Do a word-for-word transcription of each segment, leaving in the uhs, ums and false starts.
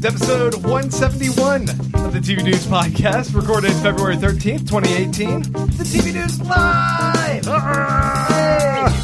Dudes, episode one seventy-one of the T V Dudes podcast, recorded February thirteenth, twenty eighteen. The T V Dudes live! Ah!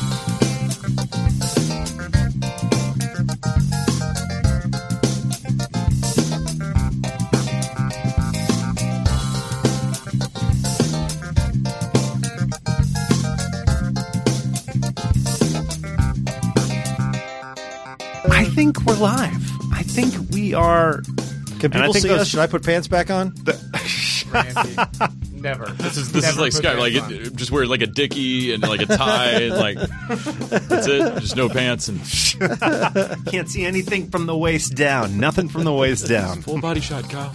I think we're live. I think we are. Can people see those, us? Should I put pants back on? Randy, never. This is this Never is like put Skype. Like pants it, just wear like a dickie and like a tie. And like that's it. Just no pants and can't see anything from the waist down. Nothing from the waist down. full body shot, Kyle.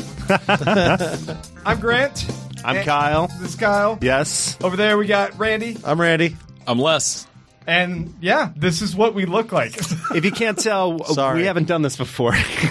I'm Grant. I'm And Kyle. This is Kyle. Yes. Over there we got Randy. I'm Randy. I'm Les. And yeah, this is what we look like. If you can't tell, Sorry. we haven't done this before.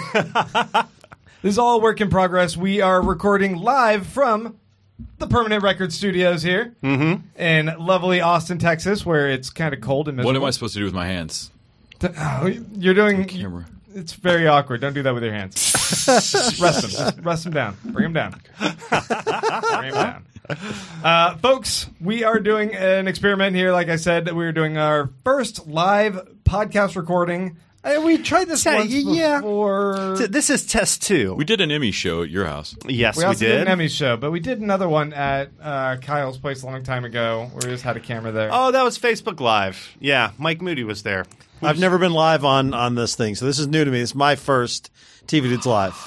This is all a work in progress. We are recording live from the Permanent Record Studios here mm-hmm. in lovely Austin, Texas, where it's kind of cold and miserable. What am I supposed to do with my hands? Oh, you're doing... Camera. It's very awkward. Don't do that with your hands. Rest them. Just rest them down. Bring them down. Bring them down. Uh, folks, we are doing an experiment here. Like I said, we are doing our first live podcast recording. Uh, we tried this Yeah, once yeah. before. This is test two. We did an Emmy show at your house. Yes, We we, also did. did. an Emmy show, but we did another one at uh, Kyle's place a long time ago where we just had a camera there. Oh, that was Facebook Live. Yeah, Mike Moody was there. I've never been live on, on this thing, so this is new to me. It's my first T V Dudes Live.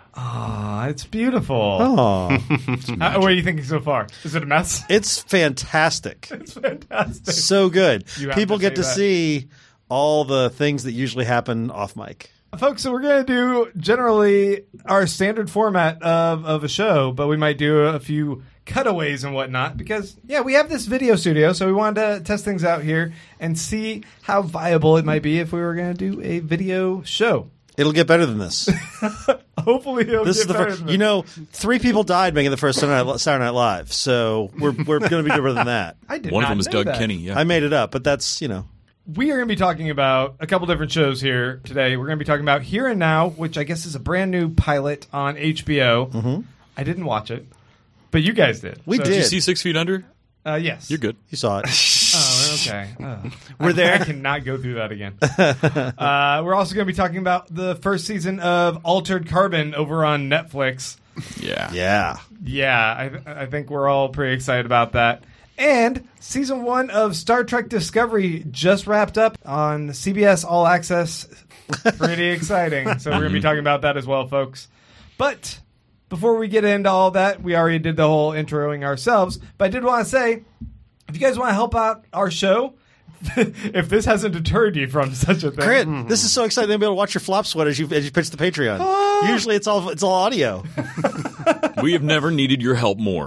Aw, it's beautiful. Oh, Uh, what are you thinking so far? Is it a mess? it's fantastic. It's fantastic. So good. You have People to get say to that. see all the things that usually happen off mic. Folks, so we're going to do generally our standard format of, of a show, but we might do a few cutaways and whatnot because, yeah, we have this video studio, so we wanted to test things out here and see how viable it might be if we were going to do a video show. It'll get better than this. Hopefully it'll This get is the better first. than You this. know, three people died making the first Saturday Night, Saturday Night Live, so we're we're going to be better than that. I did One of not them was know Doug that. Kenny. Yeah. I made it up, but that's you know. We are going to be talking about a couple different shows here today. We're going to be talking about Here and Now, which I guess is a brand new pilot on H B O. Mm-hmm. I didn't watch it, but you guys did. We So- did. Did you see Six Feet Under? Uh, yes. You're good. You saw it. Oh, okay. Oh. We're I, there. I cannot go through that again. uh, we're also going to be talking about the first season of Altered Carbon over on Netflix. Yeah. Yeah. Yeah, I, th- I think we're all pretty excited about that. And season one of Star Trek Discovery just wrapped up on C B S All Access. Pretty exciting. So we're going to be talking about that as well, folks. But before we get into all that, we already did the whole introing ourselves. But I did want to say, if you guys want to help out our show, if this hasn't deterred you from such a thing. Grant, this is so exciting to be able to watch your flop sweat as you as you pitch the Patreon. Usually it's all it's all audio. We have never needed your help more.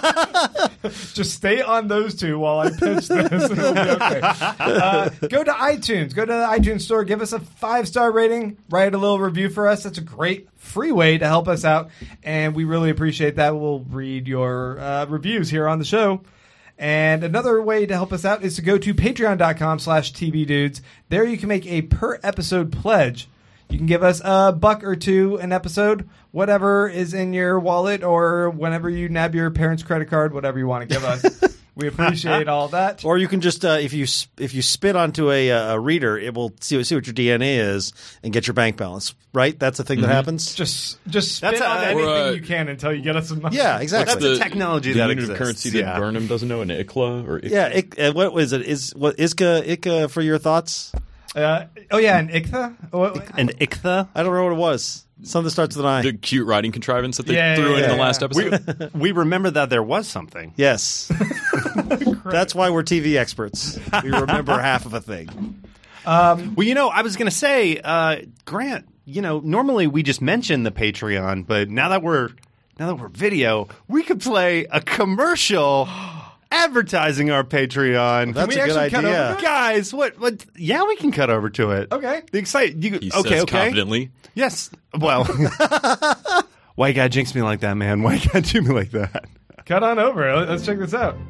Just stay on those two while I pitch this. It'll be okay. Uh, go to iTunes. Go to the iTunes store. Give us a five-star rating. Write a little review for us. That's a great free way to help us out, and we really appreciate that. We'll read your uh, reviews here on the show. And another way to help us out is to go to patreon.com slash tvdudes. There you can make a per-episode pledge. You can give us a buck or two an episode, whatever is in your wallet or whenever you nab your parents' credit card, whatever you want to give us. We appreciate all that. Or you can just uh, if you sp- if you spit onto a, uh, a reader, it will see see what your D N A is and get your bank balance. Right? That's a thing that happens. Just just spit That's on a- anything Or, uh, you can until you get us some money. Yeah, exactly. That's the technology the that unit exists. of currency that yeah. Burnham doesn't know, an I C L A or I C L A? Yeah, ik, uh, what was it? Is what Iska Ika for your thoughts? Uh, oh, yeah, and Ichtha? What- And Ichtha? I don't know what it was. Something that starts with an I. The cute writing contrivance that they Yeah, threw yeah, in yeah, the yeah. last episode. We remember that there was something. Yes. That's why we're T V experts. We remember half of a thing. Well, you know, I was going to say, uh, Grant, you know, normally we just mention the Patreon, but now that we're now that we're video, we could play a commercial advertising our Patreon. That's we a good actually cut idea. over to it? Guys, what? What? Yeah, we can cut over to it. Okay. The excite. You, He okay, says okay. confidently. Yes. Well, why you gotta jinx me like that, man? Why you gotta do me like that? Cut on over. Let's check this out.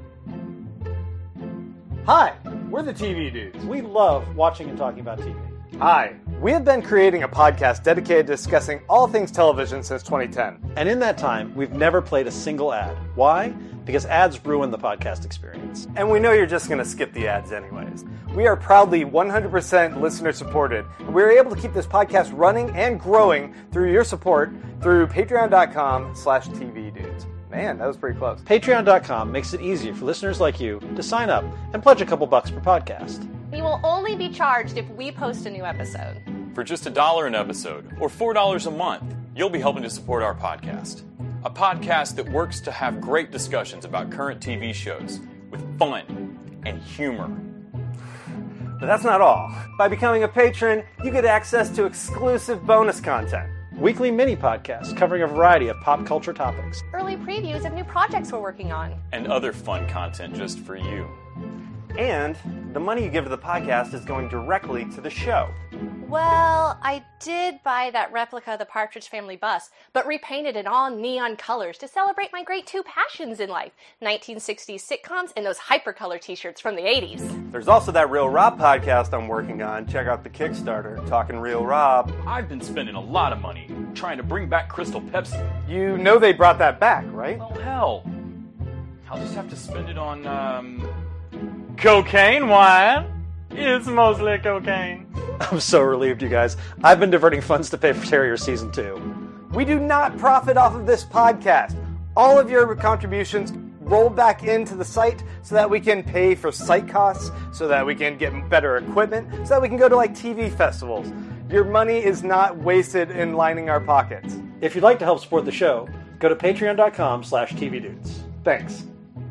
Hi, we're the T V Dudes. We love watching and talking about T V. Hi, We have been creating a podcast dedicated to discussing all things television since twenty ten. And in that time, we've never played a single ad. Why? Because ads ruin the podcast experience. And we know you're just going to skip the ads anyways. We are proudly one hundred percent listener supported, and we're able to keep this podcast running and growing through your support through patreon.com slash TV dudes. Man, that was pretty close. Patreon dot com makes it easier for listeners like you to sign up and pledge a couple bucks per podcast. You will only be charged if we post a new episode. For just a dollar an episode, or four dollars a month, you'll be helping to support our podcast. A podcast that works to have great discussions about current T V shows with fun and humor. But that's not all. By becoming a patron, you get access to exclusive bonus content. Weekly mini podcasts covering a variety of pop culture topics. Early previews of new projects we're working on. And other fun content just for you. And the money you give to the podcast is going directly to the show. Well, I did buy that replica of the Partridge Family bus, but repainted it all neon colors to celebrate my great two passions in life, nineteen sixties sitcoms and those hypercolor t-shirts from the eighties. There's also that Real Rob podcast I'm working on. Check out the Kickstarter, Talking Real Rob. I've been spending a lot of money trying to bring back Crystal Pepsi. You know they brought that back, right? Well, hell, I'll just have to spend it on, um... cocaine wine. It's mostly cocaine. I'm so relieved, you guys. I've been diverting funds to pay for Terrier Season two. We do not profit off of this podcast. All of your contributions roll back into the site so that we can pay for site costs, so that we can get better equipment, so that we can go to like T V festivals. Your money is not wasted in lining our pockets. If you'd like to help support the show, go to patreon dot com slash T V dudes. Thanks.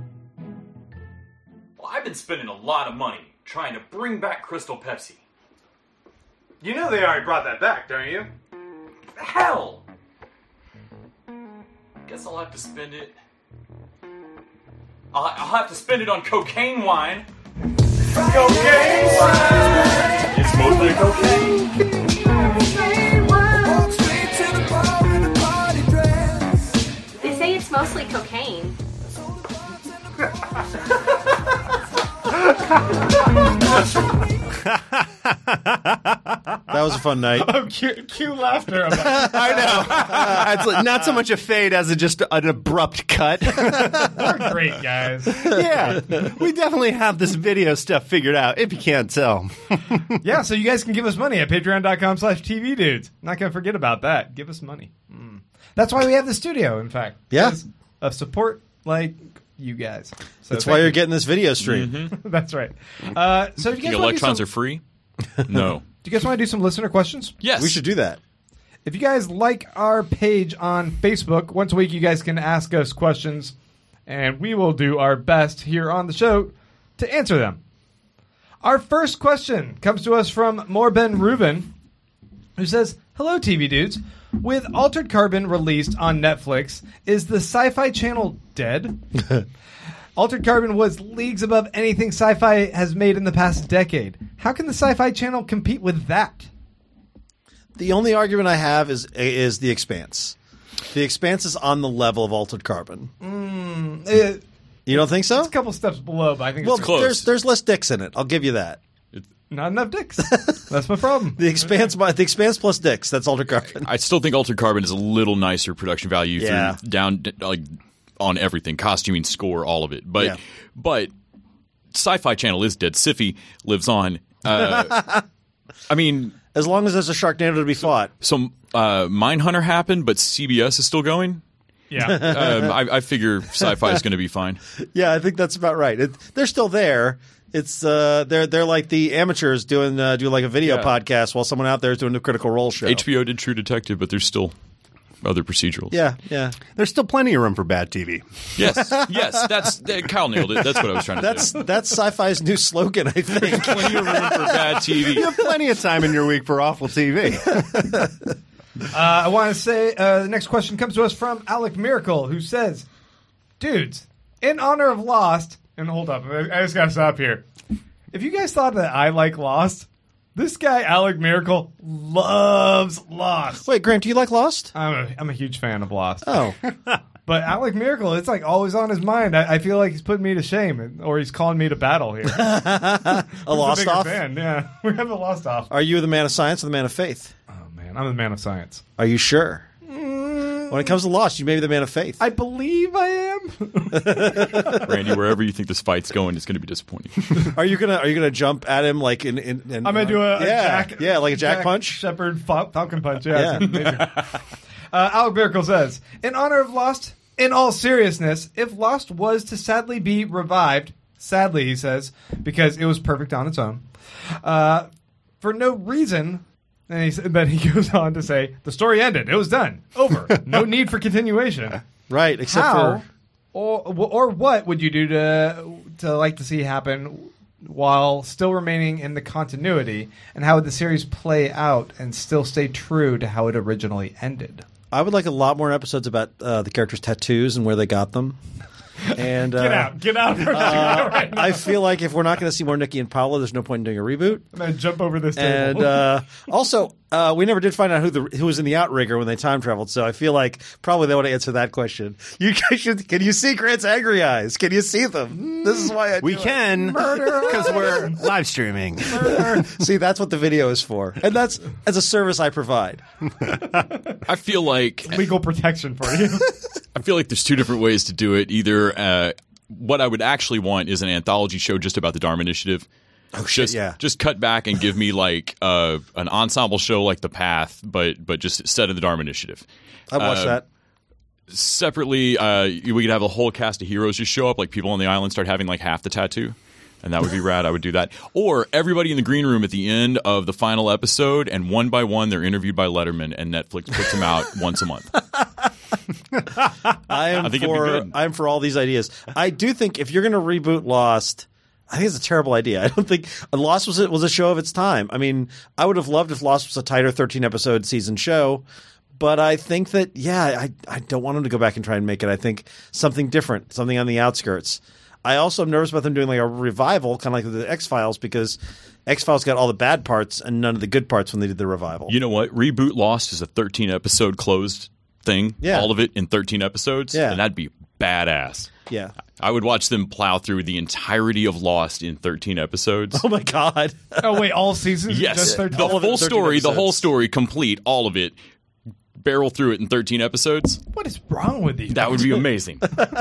Well, I've been spending a lot of money trying to bring back Crystal Pepsi. You know they already brought that back, don't you? Hell! Guess I'll have to spend it... I'll, I'll have to spend it on cocaine wine. Cocaine wine! It's mostly cocaine. They say it's mostly cocaine. That was a fun night. Oh, cue, cue laughter about I know. It's like not so much a fade as a, just an abrupt cut. We're great, guys. Yeah, we definitely have this video stuff figured out, if you can't tell. Yeah, so you guys can give us money at patreon dot com slash T V dudes. Not going to forget about that. Give us money. Mm. That's why we have the studio, in fact. Yeah. Because of support like you guys. So That's thank why you're you. getting this video stream. Mm-hmm. That's right. Uh, so if you You guys think wanna do electrons some- are free? No. Do you guys want to do some listener questions? Yes. We should do that. If you guys like our page on Facebook, once a week you guys can ask us questions, and we will do our best here on the show to answer them. Our first question comes to us from Morben Rubin, who says, "Hello, T V dudes. With Altered Carbon released on Netflix, is the Sci-Fi Channel dead? Altered Carbon was leagues above anything Sci-Fi has made in the past decade. How can the Sci-Fi Channel compete with that?" The only argument I have is is The Expanse. The Expanse is on the level of Altered Carbon. Mm, it, You don't think so? it's a couple steps below, but I think Well, it's close. there's there's less dicks in it. I'll give you that. not enough dicks. That's my problem. The Expanse, the Expanse plus dicks. That's Altered Carbon. I still think Altered Carbon is a little nicer production value Yeah. through down like on everything, costuming, score, all of it. But Yeah. but Sci-Fi Channel is dead. Sci-Fi lives on. Uh, I mean, As long as there's a Sharknado to be fought. so uh, Mindhunter happened, but C B S is still going. Yeah. Um, I, I figure Sci-Fi is going to be fine. Yeah, I think that's about right. It, they're still there. It's uh, they're they're like the amateurs doing uh, do like a video Yeah. podcast while someone out there is doing the Critical Role show. H B O did True Detective, but there's still other procedurals. Yeah, yeah. There's still plenty of room for bad T V. Yes, yes. That's uh, Kyle nailed it. That's what I was trying to That's do. that's Sci-Fi's new slogan, I think. Plenty of room for bad T V. You have plenty of time in your week for awful T V. Uh, I want to say uh, the next question comes to us from Alec Miracle, who says, "Dudes, in honor of Lost," and hold up, I I just got to stop here. If you guys thought that I like Lost, this guy Alec Miracle loves Lost. Wait, Grant, do you like Lost? I'm a, I'm a huge fan of Lost. Oh, But Alec Miracle, it's like always on his mind. I, I feel like he's putting me to shame, or he's calling me to battle here. A lost bigger off? fan? Yeah, we have a lost off. Are you the man of science or the man of faith? Oh man, I'm the man of science. Are you sure? When it comes to Lost, you may be the man of faith. I believe I am. Randy, wherever you think this fight's going, it's going to be disappointing. Are you gonna Are you gonna jump at him like in? in, in I'm gonna do a, a yeah jack, yeah like a jack, Jack punch. Shepherd Fal- Falcon punch. Yeah. Yeah. it's amazing. uh, Alec Miracle says, in honor of Lost, in all seriousness, if Lost was to sadly be revived, sadly he says, because it was perfect on its own, uh, for no reason. And he, then he goes on to say, the story ended. It was done. Over. No need for continuation. Right, except How for or or what would you do to to like to see happen while still remaining in the continuity, and how would the series play out and still stay true to how it originally ended? I would like a lot more episodes about uh, the characters' tattoos and where they got them. And uh, Get out. Get out. Uh, right now. I feel like if we're not going to see more Nikki and Paolo, there's no point in doing a reboot. I'm going to jump over this And table. uh, also, uh, we never did find out who the who was in the outrigger when they time traveled. So I feel like probably they want to answer that question. You guys should. Can you see Grant's angry eyes? Can you see them? This is why I We do it. can because we're live streaming. See, that's what the video is for, and that's as a service I provide. I feel like Legal protection for you. I feel like there's two different ways to do it. Either uh, what I would actually want is an anthology show just about the Dharma Initiative. Oh shit! Just, Yeah. just cut back and give me like uh, an ensemble show like The Path, but but just set in the Dharma Initiative. I'd watch Uh, that. Separately, uh, we could have a whole cast of heroes just show up, like people on the island start having like half the tattoo. And that would be rad. I would do that. Or everybody in the green room at the end of the final episode, and one by one, they're interviewed by Letterman, and Netflix puts them out once a month. I am I think it'd be for good. I am for all these ideas. I do think if you're going to reboot Lost, I think it's a terrible idea. I don't think Lost was a, was a show of its time. I mean, I would have loved if Lost was a tighter thirteen episode season show, but I think that yeah, I I don't want them to go back and try and make it. I think something different, something on the outskirts. I also am nervous about them doing like a revival, kind of like the X-Files, because X-Files got all the bad parts and none of the good parts when they did the revival. You know what? Reboot Lost is a thirteen episode closed thing. Yeah. All of it in thirteen episodes. Yeah. And that'd be badass. Yeah. I would watch them plow through the entirety of Lost in thirteen episodes. Oh my god. Oh, wait, all seasons? Yes. Just thirteen? The All of it in full thirteen story, the episodes. whole story, complete, all of it. Barrel through it in thirteen episodes. What is wrong with these? That would be amazing.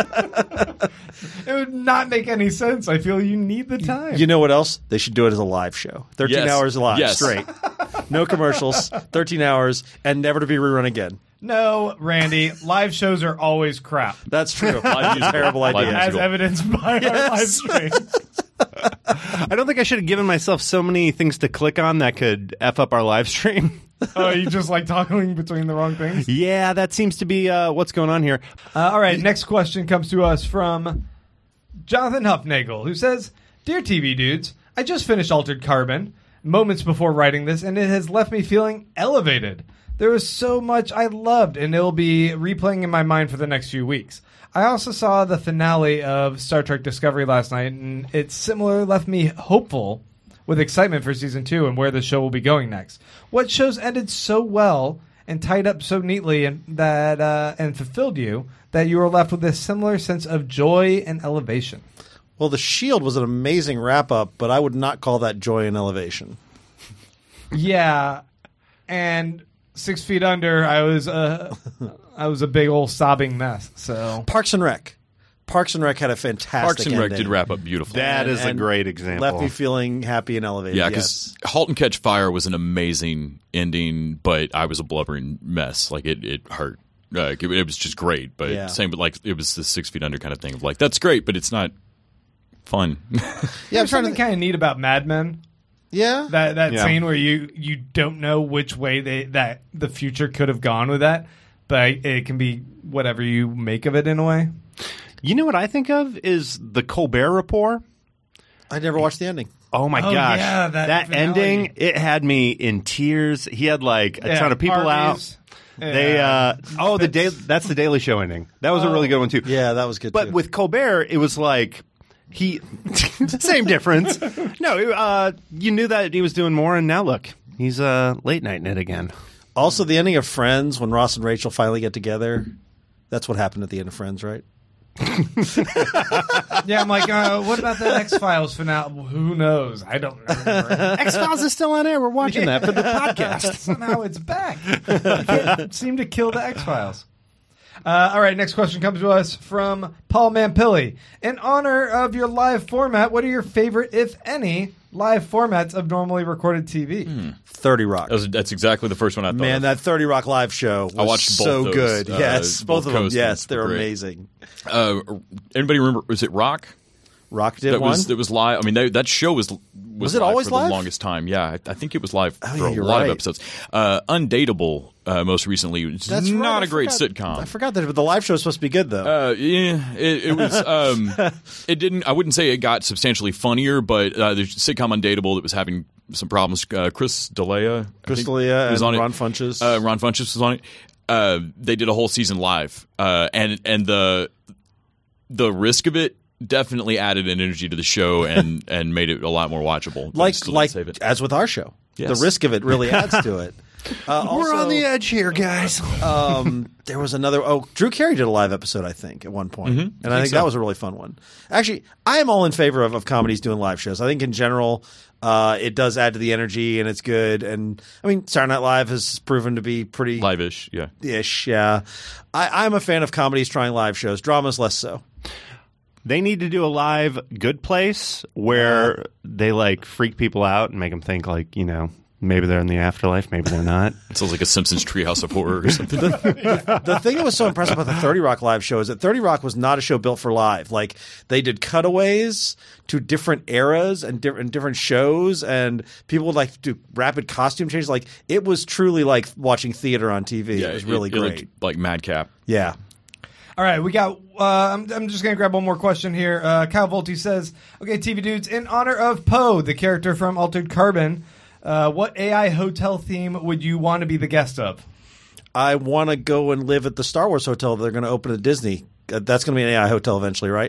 It would not make any sense. I feel you need the time. You know what else? They should do it as a live show. thirteen Yes. hours live, Yes. straight. No commercials, thirteen hours, and never to be rerun again. No, Randy, live shows are always crap. That's true. Live musical. Terrible Live idea. As musical. evidenced by our live Yes. stream. I don't think I should have given myself so many things to click on that could F up our live stream. Oh, you just like toggling between the wrong things? Yeah, that seems to be uh, what's going on here. Uh, all right, next question comes to us from Jonathan Huffnagel, who says, Dear T V dudes, I just finished Altered Carbon moments before writing this, and it has left me feeling elevated. There was so much I loved, and it'll be replaying in my mind for the next few weeks. I also saw the finale of Star Trek Discovery last night, and it similarly left me hopeful with excitement for season two and where the show will be going next. What shows ended so well and tied up so neatly and that uh, and fulfilled you that you were left with a similar sense of joy and elevation? Well, The Shield was an amazing wrap up, but I would not call that joy and elevation. Yeah, and Six Feet Under, I was uh, I was a big old sobbing mess. So Parks and Rec. Parks and Rec had a fantastic Parks and Rec ending. did wrap up beautifully. That And- is a and great example. Left me feeling happy and elevated. Yeah, yes. because *Halt and Catch Fire* was an amazing ending, but I was a blubbering mess. Like it, it hurt. Like it, it was just great, but Yeah. same. But like it was the Six Feet Under kind of thing of like that's great, but it's not fun. Yeah, I'm There's trying something to. kind of neat about Mad Men. Yeah, That that Yeah. scene where you you don't know which way they that the future could have gone with that, but it can be whatever you make of it in a way. You know what I think of is the Colbert Report. I never watched the ending. Oh my Oh, gosh, yeah, that finale. ending, it had me in tears. He had like a Yeah, ton of people parties. out. They Yeah. uh oh the day that's the Daily Show ending. That was a really good one too. Yeah, that was good. But too. with Colbert, it was like he same difference. No, uh, you knew that he was doing more, and now look, he's uh, late nighting it again. also the ending of Friends when Ross and Rachel finally get together. That's what happened at the end of Friends, right? Yeah, I'm like, uh, what about the X-Files finale? Who knows? I don't remember. X-Files is still on air. We're watching that for the podcast. Somehow it's back. You can't seem to kill the X-Files. Uh, all right, next question comes to us from Paul Mampilli. In honor of your live format, what are your favorite, if any, live formats of normally recorded T V? Hmm. thirty Rock. That was, that's exactly the first one I thought Man, of. that thirty Rock live show was I watched both so those, good. uh, yes, both both of them. coasts Yes, were they're great. amazing. Uh, anybody remember? Was it Rock? Rock did That one. was that was live. I mean, that, that show was was, Was it live always for live? the longest time. Yeah, I, I think it was live Oh, for yeah, a you're lot right. of episodes. Uh, Undateable, uh, most recently, it's That's not right, a I great forgot- sitcom. I forgot that, but the live show was supposed to be good though. Uh, yeah, it, it was. Um, it didn't. I wouldn't say it got substantially funnier, but uh, the sitcom Undateable that was having some problems. Uh, Chris D'Elia, I Chris think, D'Elia was and on it. Ron Funches. Uh, Ron Funches was on it. Uh, they did a whole season live, uh, and and the the risk of it definitely added an energy to the show and and made it a lot more watchable. but it like still didn't like save it. as with our show, Yes. the risk of it really adds to it. Uh, We're also, on the edge here, guys. um, there was another. Oh, Drew Carey did a live episode, I think, at one point, Mm-hmm. and I think so. that was a really fun one. Actually, I am all in favor of, of comedies doing live shows. I think in general, uh, it does add to the energy and it's good. And I mean, Saturday Night Live has proven to be pretty Live-ish, yeah. ish. Yeah, I, I'm a fan of comedies trying live shows. Dramas less so. They need to do a live Good Place where they like freak people out and make them think like, you know, maybe they're in the afterlife, maybe they're not. It sounds like a Simpsons Treehouse of Horror or something. The thing that was so impressive about the thirty Rock live show is that thirty Rock was not a show built for live. Like they did cutaways to different eras and different different shows, and people would like do rapid costume changes. Like it was truly like watching theater on T V. Yeah, it was really it looked great. like Madcap. Yeah. All right, we got. Uh, I'm, I'm just going to grab one more question here. Uh, Kyle Volte says, "Okay, T V dudes, in honor of Poe, the character from Altered Carbon, uh, what A I hotel theme would you want to be the guest of?" I want to go and live at the Star Wars hotel they're going to open at Disney. Uh, That's going to be an A I hotel eventually, right?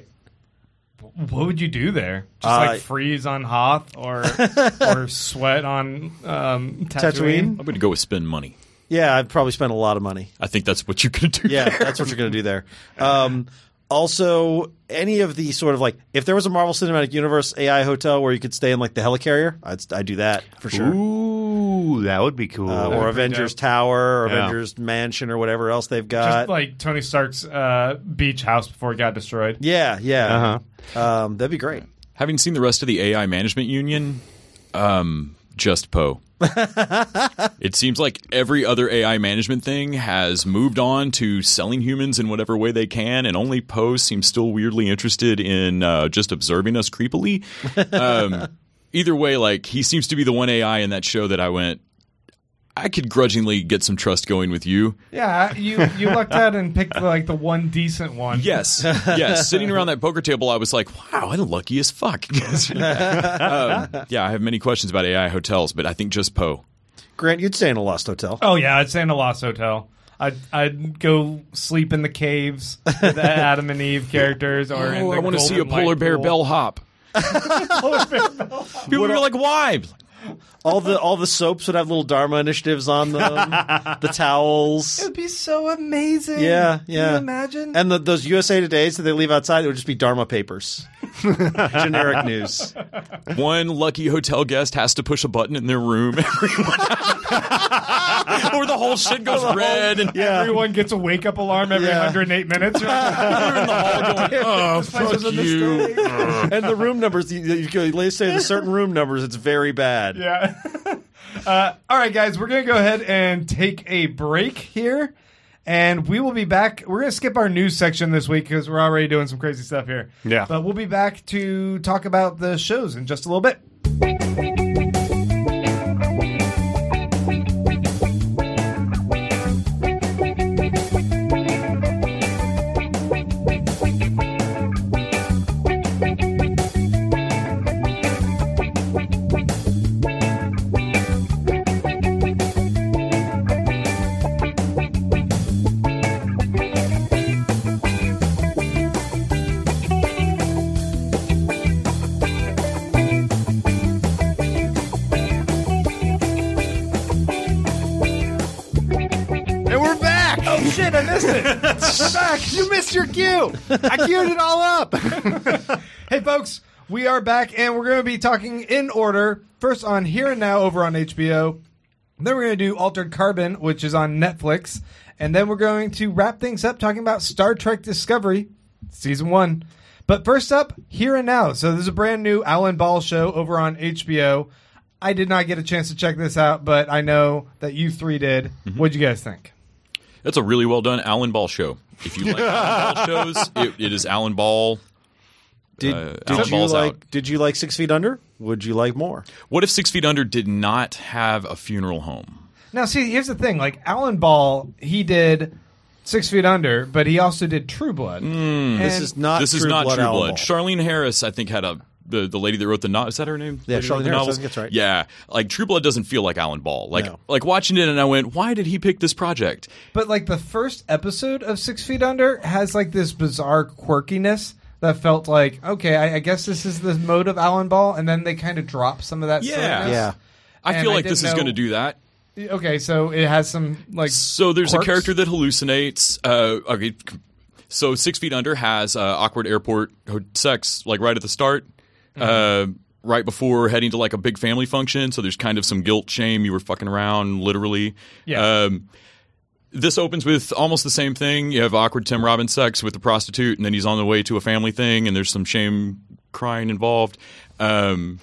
What would you do there? Just Uh, like freeze on Hoth or or sweat on um, Tatooine? Tatooine? I'm going to go with spend money. Yeah, I'd probably spend a lot of money. I think that's what you're going to do. Yeah, there. that's what you're going to do there. Um, also, any of the sort of like, if there was a Marvel Cinematic Universe A I hotel where you could stay in like the helicarrier, I'd, I'd do that for sure. Ooh, that would be cool. Uh, or pretty Avengers dope. Tower, or Yeah. Avengers Mansion, or whatever else they've got. Just like Tony Stark's uh, beach house before it got destroyed. yeah, yeah. Uh-huh. Um, that'd be great. Having seen the rest of the A I management union, um, just Poe. It seems like every other A I management thing has moved on to selling humans in whatever way they can, and only Poe seems still weirdly interested in uh, just observing us creepily. Um, either way, like he seems to be the one A I in that show that I went, I could grudgingly get some trust going with you. Yeah, you you lucked out and picked like the one decent one. Yes, yes. Sitting around that poker table, I was like, "Wow, I'm lucky as fuck." um, yeah, I have many questions about A I hotels, but I think just Poe. Grant, you'd stay in a Lost Hotel. Oh yeah, I'd stay in a Lost Hotel. I'd I'd go sleep in the caves with the Adam and Eve characters, or in Oh, the I want to see a Golden polar Light bear pool. bellhop. People would be like, "Why?" All the all the soaps would have little Dharma initiatives on them. The towels. It'd be so amazing. Yeah, Can yeah. you imagine? And the, those U S A Todays that they leave outside, it would just be Dharma papers. Generic news. One lucky hotel guest has to push a button in their room, everyone, or the whole shit goes red, and Yeah. Everyone gets a wake up alarm every Yeah. one hundred eight minutes. You're like, we're in the hall going, "Oh, this place fuck was a you." mistake. And the room numbers, you, you go, they say the certain room numbers, it's very bad. Yeah. uh, all right, guys, we're going to go ahead and take a break here. And we will be back. We're going to skip our news section this week because we're already doing some crazy stuff here. Yeah. But we'll be back to talk about the shows in just a little bit. missed it. We're back. You missed your cue. I queued it all up. Hey, folks, we are back, and we're going to be talking in order. First on Here and Now over on H B O. Then we're going to do Altered Carbon, which is on Netflix. And then we're going to wrap things up talking about Star Trek Discovery, Season one. But first up, Here and Now. So there's a brand new Alan Ball show over on H B O. I did not get a chance to check this out, but I know that you three did. Mm-hmm. What'd you guys think? It's a really well done Alan Ball show. If you like Alan Ball shows, it, it is Alan Ball. Did, uh, did Alan you Ball's like? out. Did you like Six Feet Under? Would you like more? What if Six Feet Under did not have a funeral home? Now, see, here's the thing. Like, Alan Ball, he did Six Feet Under, but he also did True Blood. Mm, this is not. This True is not Blood True Alan Blood. Ball. Charlene Harris, I think, had a the, the lady that wrote the novel. Is that her name? Yeah, Lady who wrote Charlene the Harris, novels? I think that's right. Yeah, like True Blood doesn't feel like Alan Ball. Like No. like watching it, and I went, why did he pick this project? But, like, the first episode of Six Feet Under has, like, this bizarre quirkiness that felt like, okay, I, I guess this is the mode of Alan Ball, and then they kind of drop some of that Yeah. silliness. Yeah. I And feel I like this didn't is going to know- do that. Okay, so it has some, like, So there's quirks? a character that hallucinates. Uh, okay, so Six Feet Under has uh, awkward airport sex, like right at the start, mm-hmm. uh, right before heading to like a big family function. So there's kind of some guilt, shame. You were fucking around, literally. Yeah. Um, this opens with almost the same thing. You have awkward Tim Robbins sex with the prostitute, and then he's on the way to a family thing, and there's some shame, crying involved. Um,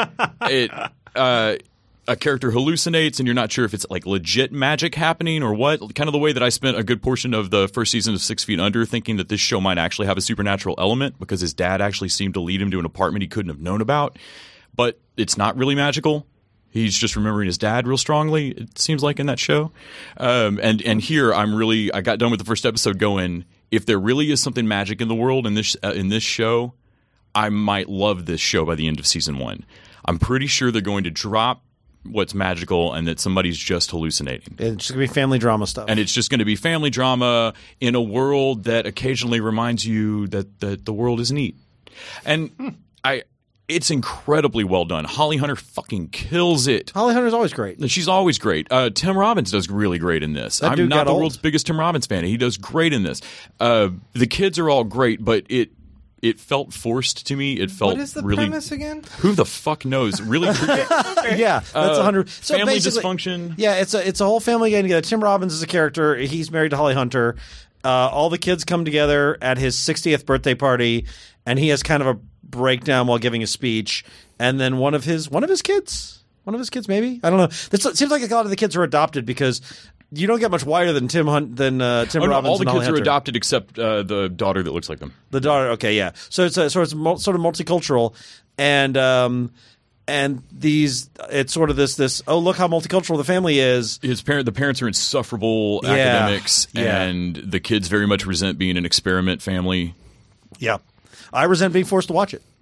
it. Uh, a character hallucinates and you're not sure if it's like legit magic happening or what. Kind of the way that I spent a good portion of the first season of Six Feet Under thinking that this show might actually have a supernatural element because his dad actually seemed to lead him to an apartment he couldn't have known about. But it's not really magical. He's just remembering his dad real strongly, it seems like, in that show. Um, and, and here I'm really – I got done with the first episode going, if there really is something magic in the world in this uh, in this show, I might love this show by the end of season one. I'm pretty sure they're going to drop – what's magical and that somebody's just hallucinating. It's just going to be family drama stuff. And it's just going to be family drama in a world that occasionally reminds you that, that the world is neat. And hmm. I, it's incredibly well done. Holly Hunter fucking kills it. Holly Hunter's always great. She's always great. Uh, Tim Robbins does really great in this. That I'm dude not got the old. world's biggest Tim Robbins fan. He does great in this. Uh, the kids are all great, but it It felt forced to me. It felt What is the really. premise again? Who the fuck knows? Really, Yeah, that's a Uh, hundred. So family basically- dysfunction. Yeah, it's a it's a whole family getting together. Tim Robbins is a character. He's married to Holly Hunter. Uh, all the kids come together at his sixtieth birthday party, and he has kind of a breakdown while giving a speech. And then one of his one of his kids, one of his kids, maybe I don't know. This, it seems like a lot of the kids are adopted because you don't get much wider than Tim Hunt than uh, Tim Oh, no, Robbins. all the and Holly kids are Hunter. adopted except uh, the daughter that looks like them. The daughter, okay, yeah. So it's a, so it's mul- sort of multicultural, and um, and these it's sort of this this oh look how multicultural the family is. His parent, the parents are insufferable Yeah. academics, Yeah. and the kids very much resent being an experiment family. Yeah, I resent being forced to watch it.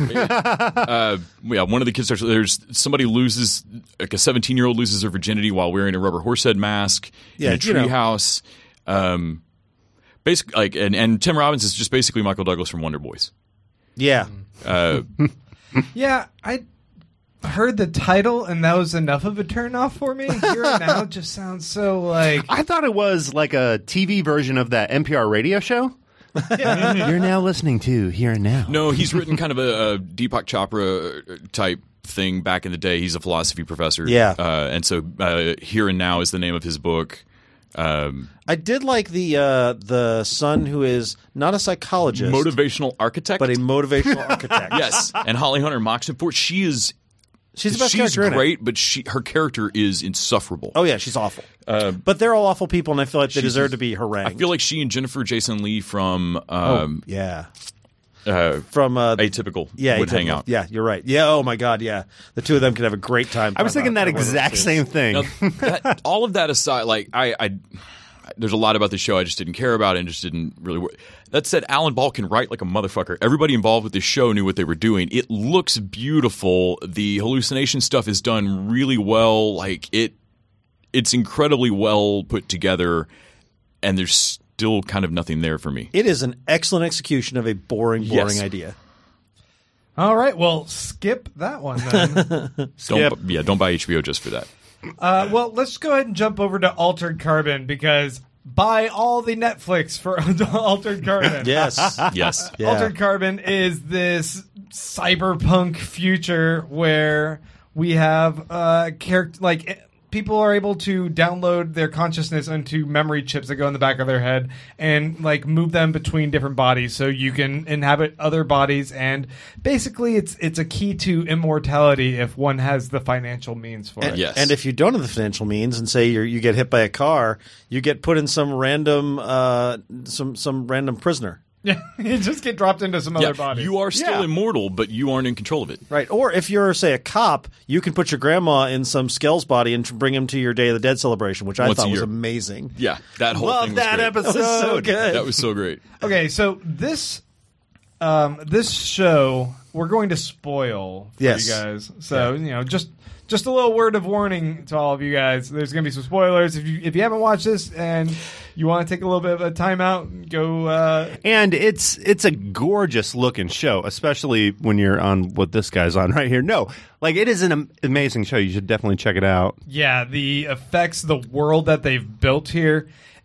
uh, yeah, one of the kids starts. There's somebody loses like a seventeen year old loses her virginity while wearing a rubber horse head mask Yeah, in a you know. treehouse. Um, basically, like, and, and Tim Robbins is just basically Michael Douglas from Wonder Boys. Yeah, Uh, Yeah, I heard the title, and that was enough of a turnoff for me. Here and Now just sounds so like. I thought it was like a T V version of that N P R radio show. You're now listening to Here and Now. no, he's written kind of a, a Deepak Chopra type thing back in the day. He's a philosophy professor. Yeah. uh, and so uh, Here and Now is the name of his book. Um, I did like the uh, the son who is not a psychologist, motivational architect, but a motivational architect. yes. And Holly Hunter mocks him for it. She is. she's the best She's character in it. great, but she her character is insufferable. Oh yeah, she's awful. but they're all awful people, and I feel like they she's- deserve to be harangued. I feel like she and Jennifer Jason Leigh from oh, um, yeah, uh, from uh, Atypical yeah, would hang Atypical. out. Yeah, you're right. Yeah, oh my god, yeah, the two of them could have a great time. I was thinking that talking about exact those same kids. thing. Now, that, all of that aside, like I, I, there's a lot about the show I just didn't care about and just didn't really work. That said, Alan Ball can write like a motherfucker. Everybody involved with this show knew what they were doing. It looks beautiful. The hallucination stuff is done really well. Like it, it's incredibly well put together, and there's still kind of nothing there for me. It is an excellent execution of a boring, boring Yes. idea. All right, well, skip that one then. Don't, yeah, don't buy H B O just for that. uh, well, let's go ahead and jump over to Altered Carbon because buy all the Netflix for Altered Carbon. Yes. Yes. Yeah. Altered Carbon is this cyberpunk future where we have uh, character like people are able to download their consciousness into memory chips that go in the back of their head and like move them between different bodies, so you can inhabit other bodies. And basically, it's it's a key to immortality if one has the financial means for And, it. Yes. and if you don't have the financial means, and say you you get hit by a car, you get put in some random uh, some some random prisoner. Yeah, you just get dropped into some Yeah, other body. you are still Yeah. immortal, but you aren't in control of it. Right. Or if you're, say, a cop, you can put your grandma in some Skell's body and bring him to your Day of the Dead celebration, which I Once a thought was year. amazing. Yeah, that whole Love thing was that great. episode. That was so good. That was so great. Okay, so this um, this show we're going to spoil for Yes. you guys. So you know, just just a little word of warning to all of you guys. There's going to be some spoilers. If you if you haven't watched this and you want to take a little bit of a timeout, go. Uh, And it's it's a gorgeous looking show, especially when you're on what this guy's on right here. No, like it is an am- amazing show. You should definitely check it out. yeah, the effects, the world that they've built here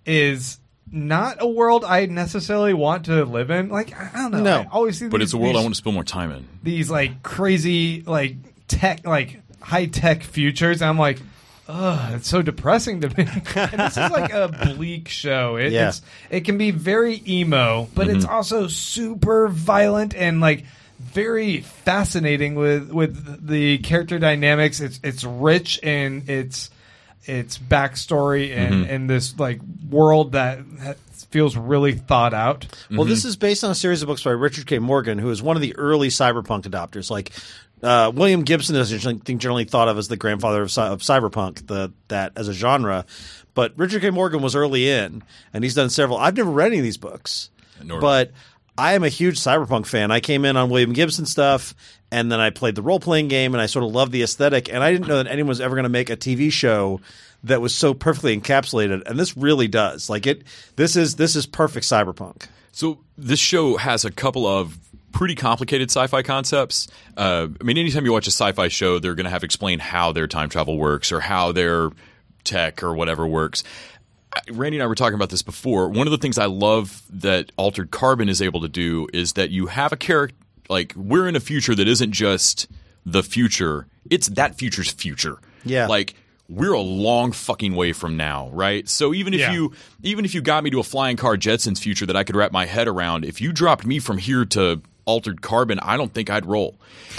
is not a world I necessarily want to live in. Like I don't know. No. I always see But these, it's a world these, I want to spend more time in. these like crazy like tech like high tech futures. And I'm like, ugh, it's so depressing to me. And this is like a bleak show. It, Yeah. it's, it can be very emo, but it's also super violent and like very fascinating with with the character dynamics. It's it's rich in its its backstory and and this like world that ha- feels really thought out. Well, this is based on a series of books by Richard K. Morgan, who is one of the early cyberpunk adopters. Like uh, William Gibson is, I think, generally thought of as the grandfather of, cy- of cyberpunk, the that as a genre. But Richard K. Morgan was early in, and he's done several. I've never read any of these books, Nor- but I am a huge cyberpunk fan. I came in on William Gibson stuff, and then I played the role playing game, and I sort of loved the aesthetic. And I didn't know that anyone was ever going to make a T V show that was so perfectly encapsulated, and this really does. Like it, this is this is perfect cyberpunk. So this show has a couple of pretty complicated sci-fi concepts. Uh, I mean, anytime you watch a sci-fi show, they're going to have to explain how their time travel works or how their tech or whatever works. Randy and I were talking about this before. One of the things I love that Altered Carbon is able to do is that you have a character, like we're in a future that isn't just the future, it's that future's future. Yeah. Like we're a long fucking way from now, right? So even if Yeah. you even if you got me to a flying car Jetsons future that I could wrap my head around, if you dropped me from here to Altered Carbon, I don't think I'd roll.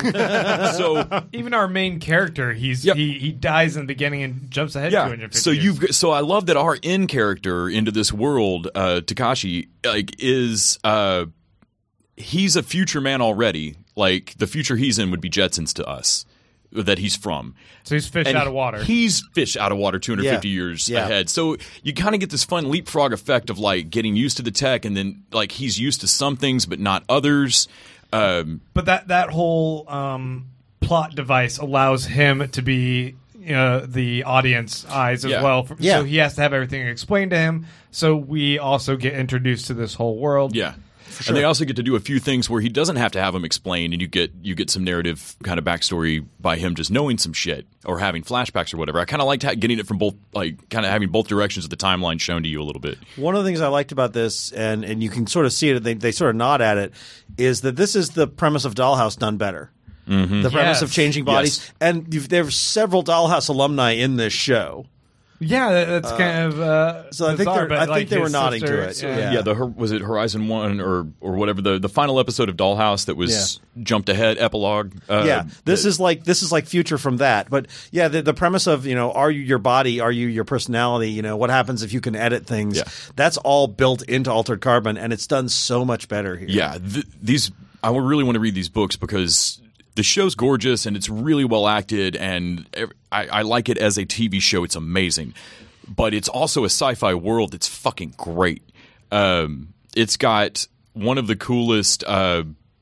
so Even our main character, he's Yep. he he dies in the beginning and jumps ahead two yeah, hundred fifty so years. you've got- so I love that our in character into this world, uh, Takashi, like is uh, he's a future man already. Like the future he's in would be Jetsons to us, that he's from. So he's fish And out of water. He's fish out of water two hundred fifty Yeah. years Yeah. ahead. So you kind of get this fun leapfrog effect of like getting used to the tech, and then like he's used to some things but not others. Um, But that that whole um, plot device allows him to be uh, the audience eyes as Yeah. well. Yeah. So he has to have everything explained to him. So we also get introduced to this whole world. Yeah. And they also get to do a few things where he doesn't have to have them explained, and you get you get some narrative kind of backstory by him just knowing some shit or having flashbacks or whatever. I kind of liked ha- getting it from both, like kind of having both directions of the timeline shown to you a little bit. One of the things I liked about this, and, and you can sort of see it, they, they sort of nod at it, is that this is the premise of Dollhouse done better. Mm-hmm. The premise Yes. of changing bodies. Yes. And you've, there's several Dollhouse alumni in this show. Yeah, that- that's kind of uh, so I think bizarre, they're- but, I think like, they were his nodding to sister- it. Yeah. Yeah. Yeah, the Hor- was it Horizon One or or whatever the the final episode of Dollhouse that was jumped ahead epilogue. Uh, yeah, this that- is like this is like future from that. But yeah, the, the premise of you know, are you your body? Are you your personality? You know, what happens if you can edit things? Yeah. That's all built into Altered Carbon, and it's done so much better here. Yeah, th- these I would really want to read these books because the show's gorgeous and it's really well acted, and ev- I, I like it as a T V show. It's amazing, but it's also a sci-fi world that's fucking great. Um, it's got one of the coolest. Uh,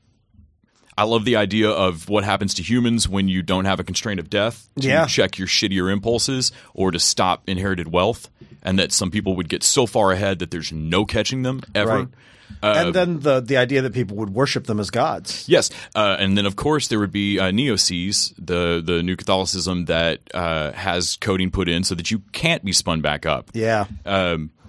I love the idea of what happens to humans when you don't have a constraint of death to Yeah. check your shittier impulses or to stop inherited wealth, and that some people would get so far ahead that there's no catching them ever. Right. and then the the idea that people would worship them as gods. Yes, uh, and then of course there would be uh, Neoces, the the new Catholicism that uh, has coding put in so that you can't be spun back up. Yeah. Um,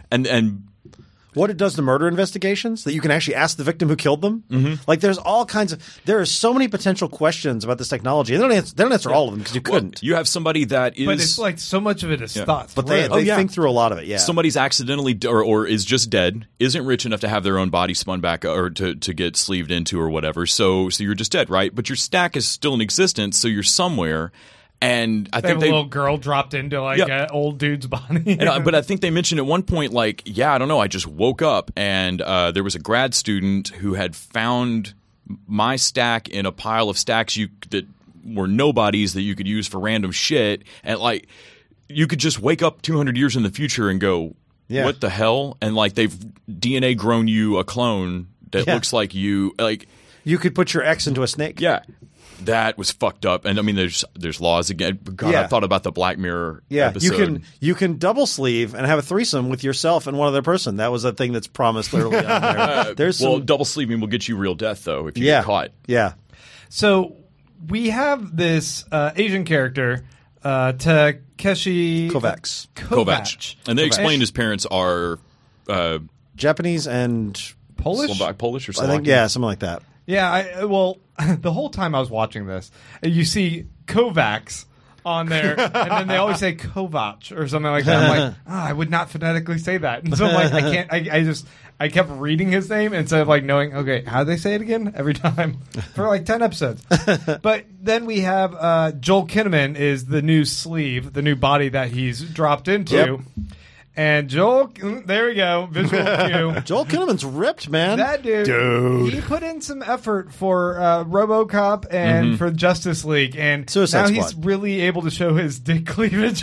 and and. What it does to murder investigations, that you can actually ask the victim who killed them. Mm-hmm. Like, there's all kinds of – there are so many potential questions about this technology. And they don't answer, they don't answer all of them because you couldn't. Well, you have somebody that is – But it's like so much of it is Yeah. thoughts. But they, through. they Oh, yeah. think through a lot of it, yeah. somebody's accidentally d- or, or is just dead, isn't rich enough to have their own body spun back or to, to get sleeved into or whatever. So so you're just dead, right? But your stack is still in existence, so you're somewhere. And I They think have a they little girl dropped into like Yeah. an old dude's body. And, uh, but I think they mentioned at one point, like, yeah, I don't know. I just woke up and uh, there was a grad student who had found my stack in a pile of stacks you that were nobodies that you could use for random shit. And like, you could just wake up two hundred years in the future and go, Yeah. what the hell? And like, they've D N A grown you a clone that Yeah. looks like you. Like, You could put your ex into a snake. yeah. That was fucked up, and I mean, there's there's laws again. God, Yeah. I thought about the Black Mirror Yeah, episode. you can you can double sleeve and have a threesome with yourself and one other person. That was a thing that's promised early on there. There's well, some, double sleeping will get you real death, though, if you yeah, get caught. yeah. So we have this uh, Asian character, uh, Takeshi Kovacs, Kovacs. And they Kovacs. explained his parents are uh, Japanese and Polish. Slovak, Polish or I Slovakian. think yeah, something like that. Yeah, I, well, the whole time I was watching this, you see Kovacs on there, and then they always say Kovac or something like that. I'm like, oh, I would not phonetically say that. And so I'm like, I can't, I, I just, I kept reading his name instead of like knowing, okay, how do they say it again every time for like ten episodes. But then we have uh, Joel Kinnaman is the new sleeve, the new body that he's dropped into. Yep. And Joel, there we go, visual cue. Joel Kinnaman's ripped, man. That dude, Dude. he put in some effort for uh, RoboCop and for Justice League, and Suicide now he's Squad. really able to show his dick cleavage.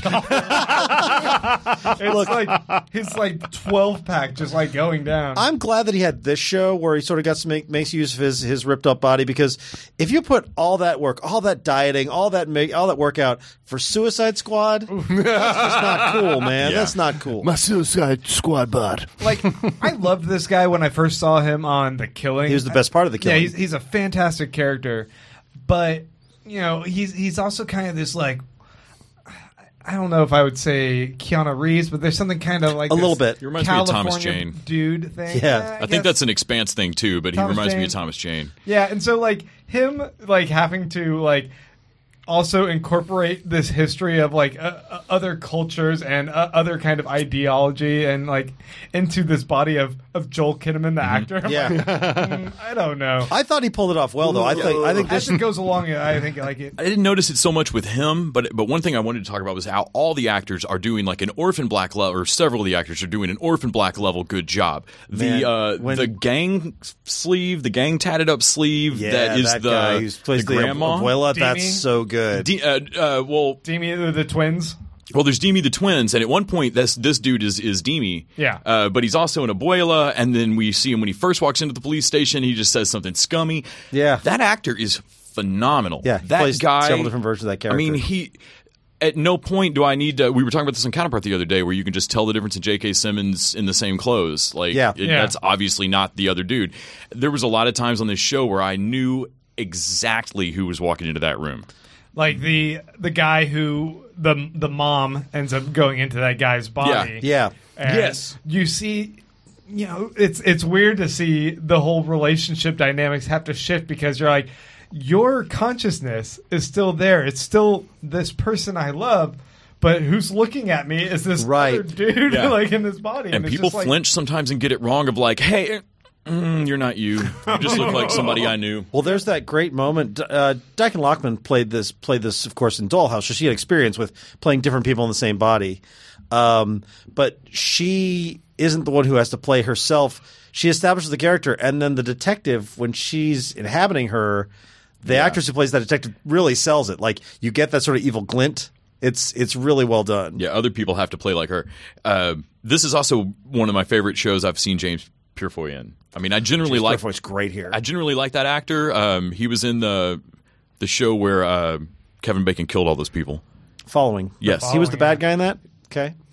It's like his like twelve pack just like going down. I'm glad that he had this show where he sort of got to make makes use of his his ripped up body, because if you put all that work, all that dieting, all that make, all that workout for Suicide Squad, that's just not cool, man. Yeah. That's not cool. My Suicide Squad bud. Like, I loved this guy when I first saw him on The Killing. He was the best part of The Killing. Yeah, he's, he's a fantastic character, but you know, he's he's also kind of this like. I don't know if I would say Keanu Reeves, but there's something kind of like A this little bit. He reminds me of Thomas California Jane. dude thing. Yeah. I, guess. think that's an Expanse thing, too, but Thomas he reminds me Jane. of Thomas Jane. Yeah, and so like him like having to like also incorporate this history of like uh, uh, other cultures and uh, other kind of ideology and like into this body of, of Joel Kinnaman, the actor. I'm Yeah. like, mm, I don't know. I thought he pulled it off well, though. I think I think As this it goes along, I think like it. I didn't notice it so much with him, but but one thing I wanted to talk about was how all the actors are doing like an Orphan Black level, or several of the actors are doing an Orphan Black level good job. The Man, uh, when- the gang sleeve, the gang tatted up sleeve yeah, that is that the, guy who plays the the, grandma. abuela. Demi? That's so good. D- uh, uh, well, Demi, the, the twins. Well, there's Demi the twins, and at one point, this this dude is is Demi. Yeah. Uh, but he's also an abuela, and then we see him when he first walks into the police station. He just says something scummy. Yeah. That actor is phenomenal. Yeah, he that plays guy. several different versions of that character. I mean, he. At no point do I need to. We were talking about this on Counterpart the other day, where you can just tell the difference in J K. Simmons in the same clothes. Like, Yeah. it- Yeah. that's obviously not the other dude. There was a lot of times on this show where I knew exactly who was walking into that room. Like the the guy who the the mom ends up going into that guy's body. yeah. And Yes. you see, you know, it's it's weird to see the whole relationship dynamics have to shift because you're like, your consciousness is still there. It's still this person I love, but who's looking at me is this Right. other dude Yeah. like in this body. And it's people just like- flinch sometimes and get it wrong of like, hey, mm, you're not you. You just look like somebody I knew. Well, there's that great moment. Uh, Dyken Lockman played this, played this, of course, in Dollhouse, so she had experience with playing different people in the same body. Um, but she isn't the one who has to play herself. She establishes the character, and then the detective, when she's inhabiting her, the actress who plays that detective really sells it. Like, you get that sort of evil glint. It's it's really well done. Yeah, other people have to play like her. Uh, this is also one of my favorite shows I've seen James Purefoy in. I mean, I generally like Purefoy's great here. I generally like that actor. Um, he was in the the show where uh, Kevin Bacon killed all those people. Following. Yes. He was the Following, bad guy in that? Okay.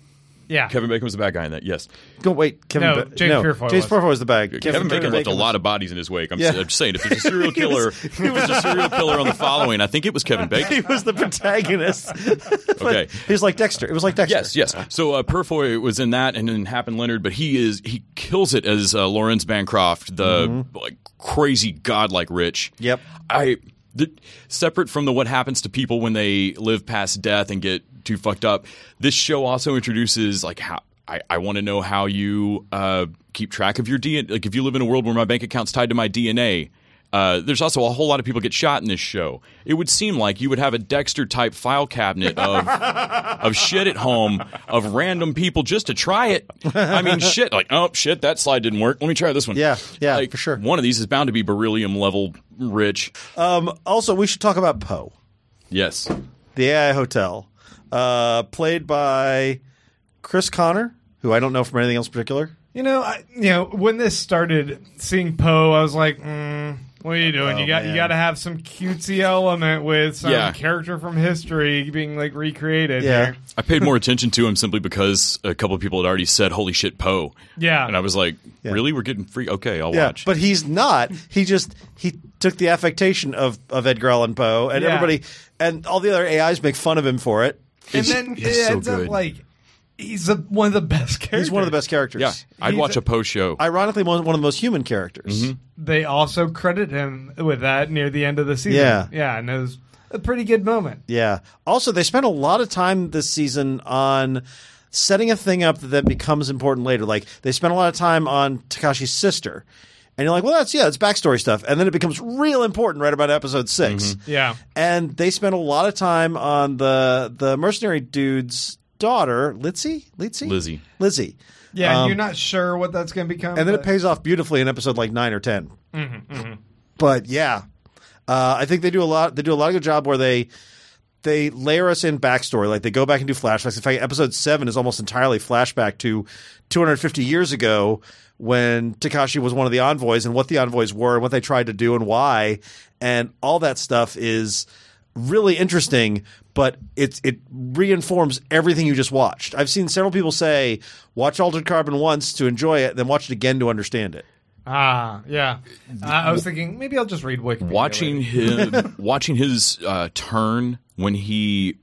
Yeah. Kevin Bacon was the bad guy in that. Yes. Go wait, Kevin. No, Ba- James no, Purefoy James was. Purefoy was the bad. Kevin, Bacon left a was- lot of bodies in his wake. I'm, Yeah. s- I'm just saying, if there's a serial killer, if there's a serial killer on the following, I think it was Kevin Bacon. He was the protagonist. But Okay. he was like Dexter. It was like Dexter. Yes, yes. So uh, Purefoy was in that, and then Happen Leonard, but he is he kills it as uh, Lawrence Bancroft, the like crazy godlike rich. Yep. I th- separate from the what happens to people when they live past death and get too fucked up. This show also introduces like how. I, I want to know how you uh, keep track of your D N A. Like if you live in a world where my bank account's tied to my D N A, uh, there's also a whole lot of people get shot in this show. It would seem like you would have a Dexter-type file cabinet of of shit at home of random people just to try it. I mean, shit. Like, oh, shit, that slide didn't work. Let me try this one. Yeah, yeah, like, for sure. One of these is bound to be beryllium level rich. Um, also, we should talk about Poe, Yes. the A I Hotel, uh, played by Chris Connor, who I don't know from anything else in particular. You know, I, you know, when this started, seeing Poe, I was like, mm, "What are you doing? Oh, you got man. you got to have some cutesy element with some Yeah. character from history being like recreated." Yeah. here. I paid more attention to him simply because a couple of people had already said, holy shit, Poe. Yeah. And I was like, Yeah. really? We're getting free? Okay, I'll Yeah, watch. but he's not. He just he took the affectation of, of Edgar Allan Poe, and Yeah. everybody and all the other A Is make fun of him for it. and It's- then it's it so ends good. up like he's a, one of the best characters. He's one of the best characters. yeah, I'd He's watch a- a Poe show. Ironically, one one of the most human characters. Mm-hmm. They also credit him with that near the end of the season. Yeah. yeah, and it was a pretty good moment. Yeah. Also, they spent a lot of time this season on setting a thing up that then becomes important later. Like they spent a lot of time on Takashi's sister. And you're like, well, that's, yeah, it's backstory stuff. And then it becomes real important right about episode six. Yeah, And they spent a lot of time on the the mercenary dude's daughter, Litzy? Litzy? Lizzie. Lizzie. yeah. Um, you're not sure what that's going to become, And then it but- pays off beautifully in episode like nine or ten. Mm-hmm, But yeah, uh, I think they do a lot. They do a lot of good job where they they layer us in backstory. Like they go back and do flashbacks. In fact, episode seven is almost entirely flashback to two hundred fifty years ago when Takashi was one of the envoys and what the envoys were and what they tried to do and why. And all that stuff is really interesting, but it it reinforms everything you just watched. I've seen several people say, watch Altered Carbon once to enjoy it, then watch it again to understand it. Ah, yeah. Uh, I was thinking maybe I'll just read Wikipedia. Watching later. him, watching his uh, turn when he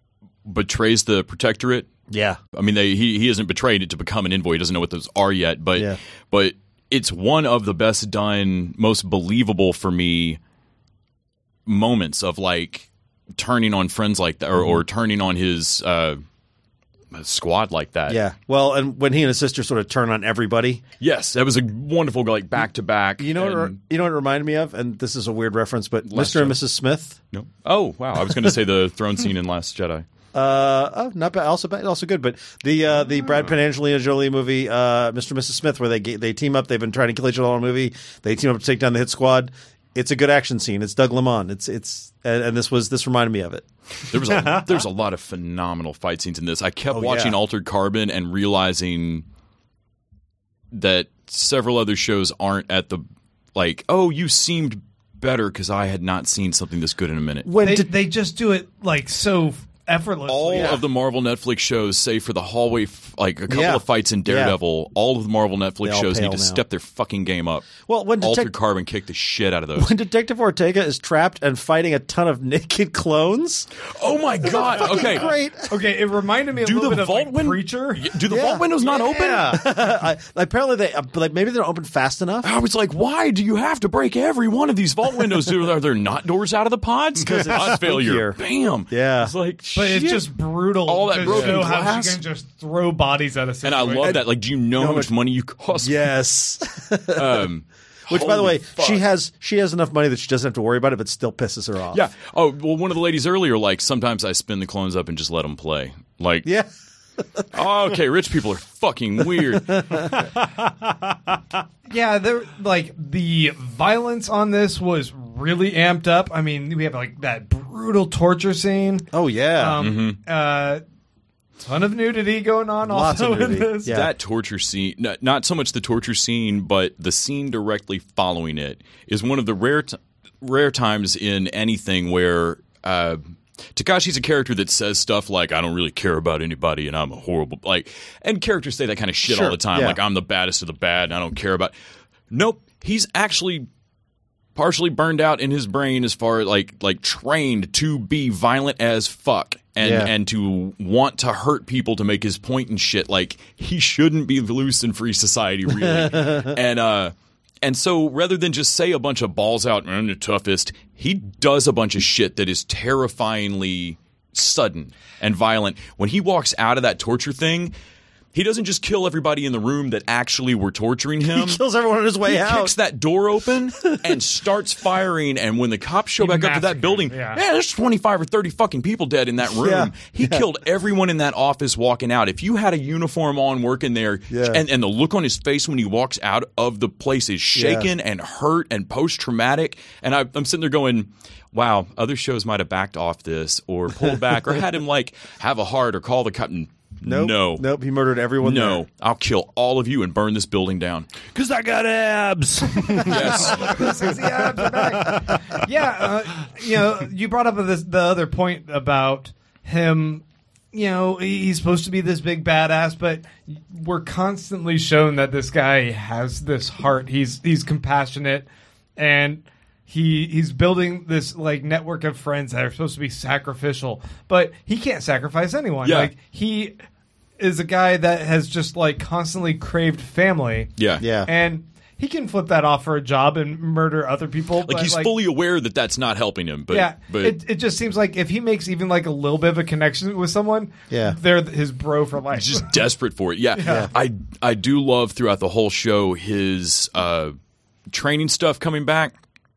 betrays the Protectorate. Yeah. I mean, they, he he hasn't betrayed it to become an envoy. He doesn't know what those are yet, but Yeah. but it's one of the best done, most believable for me moments of like turning on friends like that, or, or turning on his uh, squad like that. Yeah. Well, and when he and his sister sort of turn on everybody, Yes, that was a wonderful like back to back. you know, what, and- it- you know what it reminded me of, and this is a weird reference, but Last Mister and Jedi. Missus Smith. No. Oh wow! I was going to say the throne scene in Last Jedi. Uh, oh, not bad. Also, bad, also good. But the uh, the Brad Pitt Angelina Jolie movie, uh, Mister and Missus Smith, where they ge- they team up. They've been trying to kill each other on a movie. They team up to take down the hit squad. It's a good action scene. It's Doug Lemon. It's it's and, and this was this reminded me of it. There was a there's a lot of phenomenal fight scenes in this. I kept Oh, watching yeah. Altered Carbon and realizing that several other shows aren't at the like. Oh, you seemed better because I had not seen something this good in a minute. When they, did, they just do it like so effortlessly. All Yeah. of the Marvel Netflix shows, save for the hallway, f- like a couple Yeah. of fights in Daredevil, all of the Marvel They Netflix all shows pale need to now. step their fucking game up. well, when Altered Detect- Carbon kicked the shit out of those. when Detective Ortega is trapped and fighting a ton of naked clones, Oh my god! Okay, great. Okay, it reminded me a do little the bit of vault like win- Preacher. Do the Yeah. vault windows not open? I, apparently, they uh, like maybe they're open fast enough. I was like, why do you have to break every one of these vault windows? Are there not doors out of the pods? 'Cause it's Pod failure. spookier. Bam. Yeah. It's like, But it's shit. just brutal. All that to broken show how glass. she can just throw bodies at a And situation. I love that. Like, do you know how much money you cost? Yes. Um, Which, by the holy way, fuck. she has she has enough money that she doesn't have to worry about it, but still pisses her off. Yeah. Oh, well, one of the ladies earlier, like, sometimes I spin the clones up and just let them play. Like, Yeah. oh, okay, rich people are fucking weird. Yeah, there like the violence on this was really amped up. I mean, we have like that brutal torture scene. Oh yeah. Um, uh, ton of nudity going on Lots of also in nudity. this. Yeah. That torture scene, not, not so much the torture scene, but the scene directly following it is one of the rare t- rare times in anything where uh, Takashi's a character that says stuff like, I don't really care about anybody and I'm a horrible, like, and characters say that kind of shit Sure, all the time. yeah. Like, I'm the baddest of the bad and I don't care about. Nope. He's actually partially burned out in his brain as far as like, like trained to be violent as fuck. And, Yeah. and to want to hurt people to make his point and shit. Like, he shouldn't be loose in free society, really. and, uh, And so rather than just say a bunch of balls out, I'm the toughest, he does a bunch of shit that is terrifyingly sudden and violent. When he walks out of that torture thing, he doesn't just kill everybody in the room that actually were torturing him. He kills everyone on his way He out. kicks that door open and starts firing. And when the cops show He back up to that massacred, building, yeah. man, there's twenty-five or thirty fucking people dead in that room. Yeah, He killed everyone in that office walking out. If you had a uniform on working there, Yeah. and, and the look on his face when he walks out of the place is shaken and hurt and post-traumatic. And I, I'm sitting there going, wow, other shows might have backed off this or pulled back or had him like have a heart or call the cop. Nope. No. Nope. He murdered everyone No, there. I'll kill all of you and burn this building down. Because I got abs. Yes. Sexy abs are back. Yeah, uh, you know, you brought up this the other point about him. You know, he's supposed to be this big badass, but we're constantly shown that this guy has this heart. He's he's compassionate, and he he's building this like network of friends that are supposed to be sacrificial, but he can't sacrifice anyone. Yeah. Like he is a guy that has just like constantly craved family. Yeah. Yeah. And he can flip that off for a job and murder other people. Like but, he's fully aware that that's not helping him. But yeah, but it, it just seems like if he makes even like a little bit of a connection with someone, Yeah. they're his bro for life. he's just desperate for it. Yeah. Yeah. I I do love throughout the whole show his uh, training stuff coming back.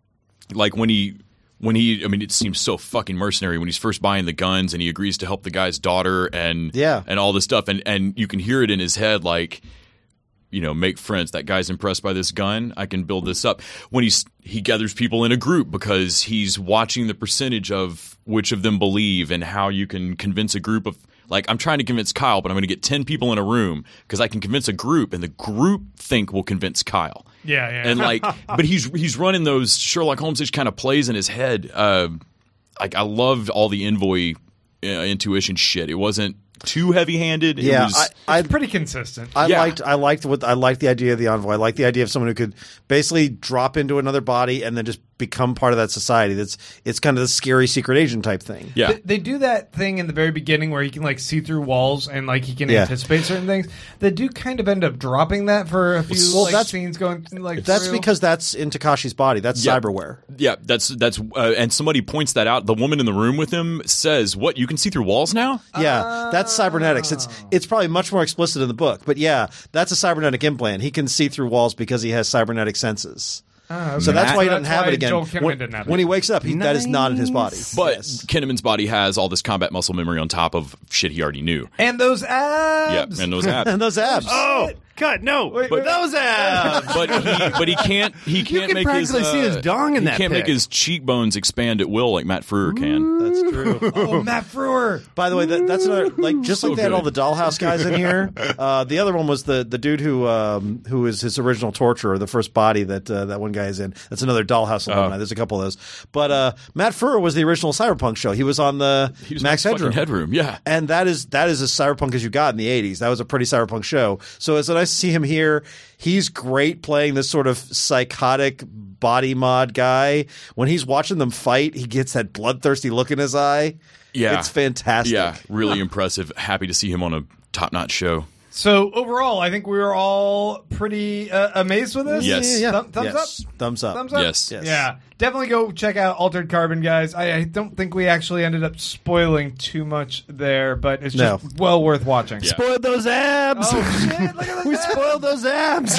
Like when he when he I mean it seems so fucking mercenary when he's first buying the guns and he agrees to help the guy's daughter and Yeah. and all this stuff and and you can hear it in his head like, you know, make friends. That guy's impressed by this gun. I can build this up. When he's he gathers people in a group because he's watching the percentage of which of them believe and how you can convince a group of like I'm trying to convince Kyle, but I'm going to get ten people in a room because I can convince a group, and the group think will convince Kyle. Yeah, yeah. And like, but he's he's running those Sherlock Holmes-ish kind of plays in his head. Uh, like I loved all the envoy uh, intuition shit. It wasn't too heavy-handed. It Yeah, was, I, I, It's pretty consistent. I Yeah. liked I liked what I liked the idea of the envoy. I liked the idea of someone who could basically drop into another body and then just become part of that society. That's it's kind of the scary secret agent type thing. yeah. They, they do that thing in the very beginning where he can like see through walls and like he can Yeah. anticipate certain things. They do kind of end up dropping that for a few Well, like, that's- scenes going like That's through. because that's in Takashi's body. That's Yeah. cyberware. Yeah, that's that's uh, and somebody points that out. The woman in the room with him says, "What? You can see through walls now?" Yeah, that's cybernetics. It's it's probably much more explicit in the book, but yeah, that's a cybernetic implant. He can see through walls because he has cybernetic senses. Ah, So okay. that's why he So doesn't that's have why it again. Joel Kinnaman When, didn't have when it. he wakes up, he, that is not in his body. But Yes. Kinnaman's body has all this combat muscle memory on top of shit he already knew. And those Yeah, abs. and those abs. and those abs. Oh, God, no. Wait, but wait. those abs. but he but he can't he can't can make his practically see his uh, dong in he that can't make pic. his cheekbones expand at will like Matt Frewer can. That's true. Oh, Matt Frewer. By the way, that, that's another like just So like they had good. all the Dollhouse guys in here. Uh, the other one was the the dude who um, who is his original torturer, the first body that uh, that one guy is in. That's another Dollhouse alumni. There's a couple of those. But uh, Matt Frewer was the original Cyberpunk show. He was on the He was Max fucking Headroom. Headroom, yeah. And that is that is as cyberpunk as you got in the eighties. That was a pretty cyberpunk show. So it's nice to see him here. He's great playing this sort of psychotic body mod guy. When he's watching them fight, he gets that bloodthirsty look in his eye. Yeah. It's fantastic. Yeah, really impressive. Happy to see him on a top-notch show. So overall, I think we were all pretty uh, amazed with this. Yes. Yeah, yeah. Thumb- thumbs Yes. up. Thumbs up. Thumbs up. Yes. Yes. Yeah, definitely go check out Altered Carbon, guys. I, I don't think we actually ended up spoiling too much there, but it's just No. well worth watching. Yeah. Spoiled those abs. Oh shit! Look at those we abs. spoiled those abs.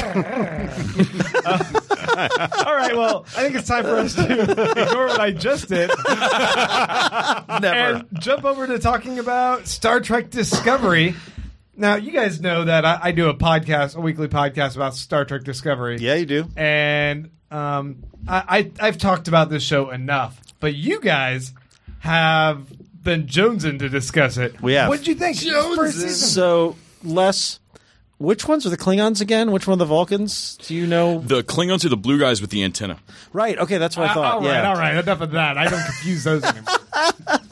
All right, well, I think it's time for us to ignore what I just did Never. and jump over to talking about Star Trek Discovery. Now, you guys know that I, I do a podcast, a weekly podcast about Star Trek Discovery. Yeah, you do. And um, I, I, I've talked about this show enough, but you guys have been jonesing to discuss it. We have. What did you think? First season. So, Les, which ones are the Klingons again? Which one are the Vulcans? Do you know? The Klingons are the blue guys with the antenna. Right. Okay, that's what I thought. all right, yeah. all right. Enough of that. I don't confuse those anymore.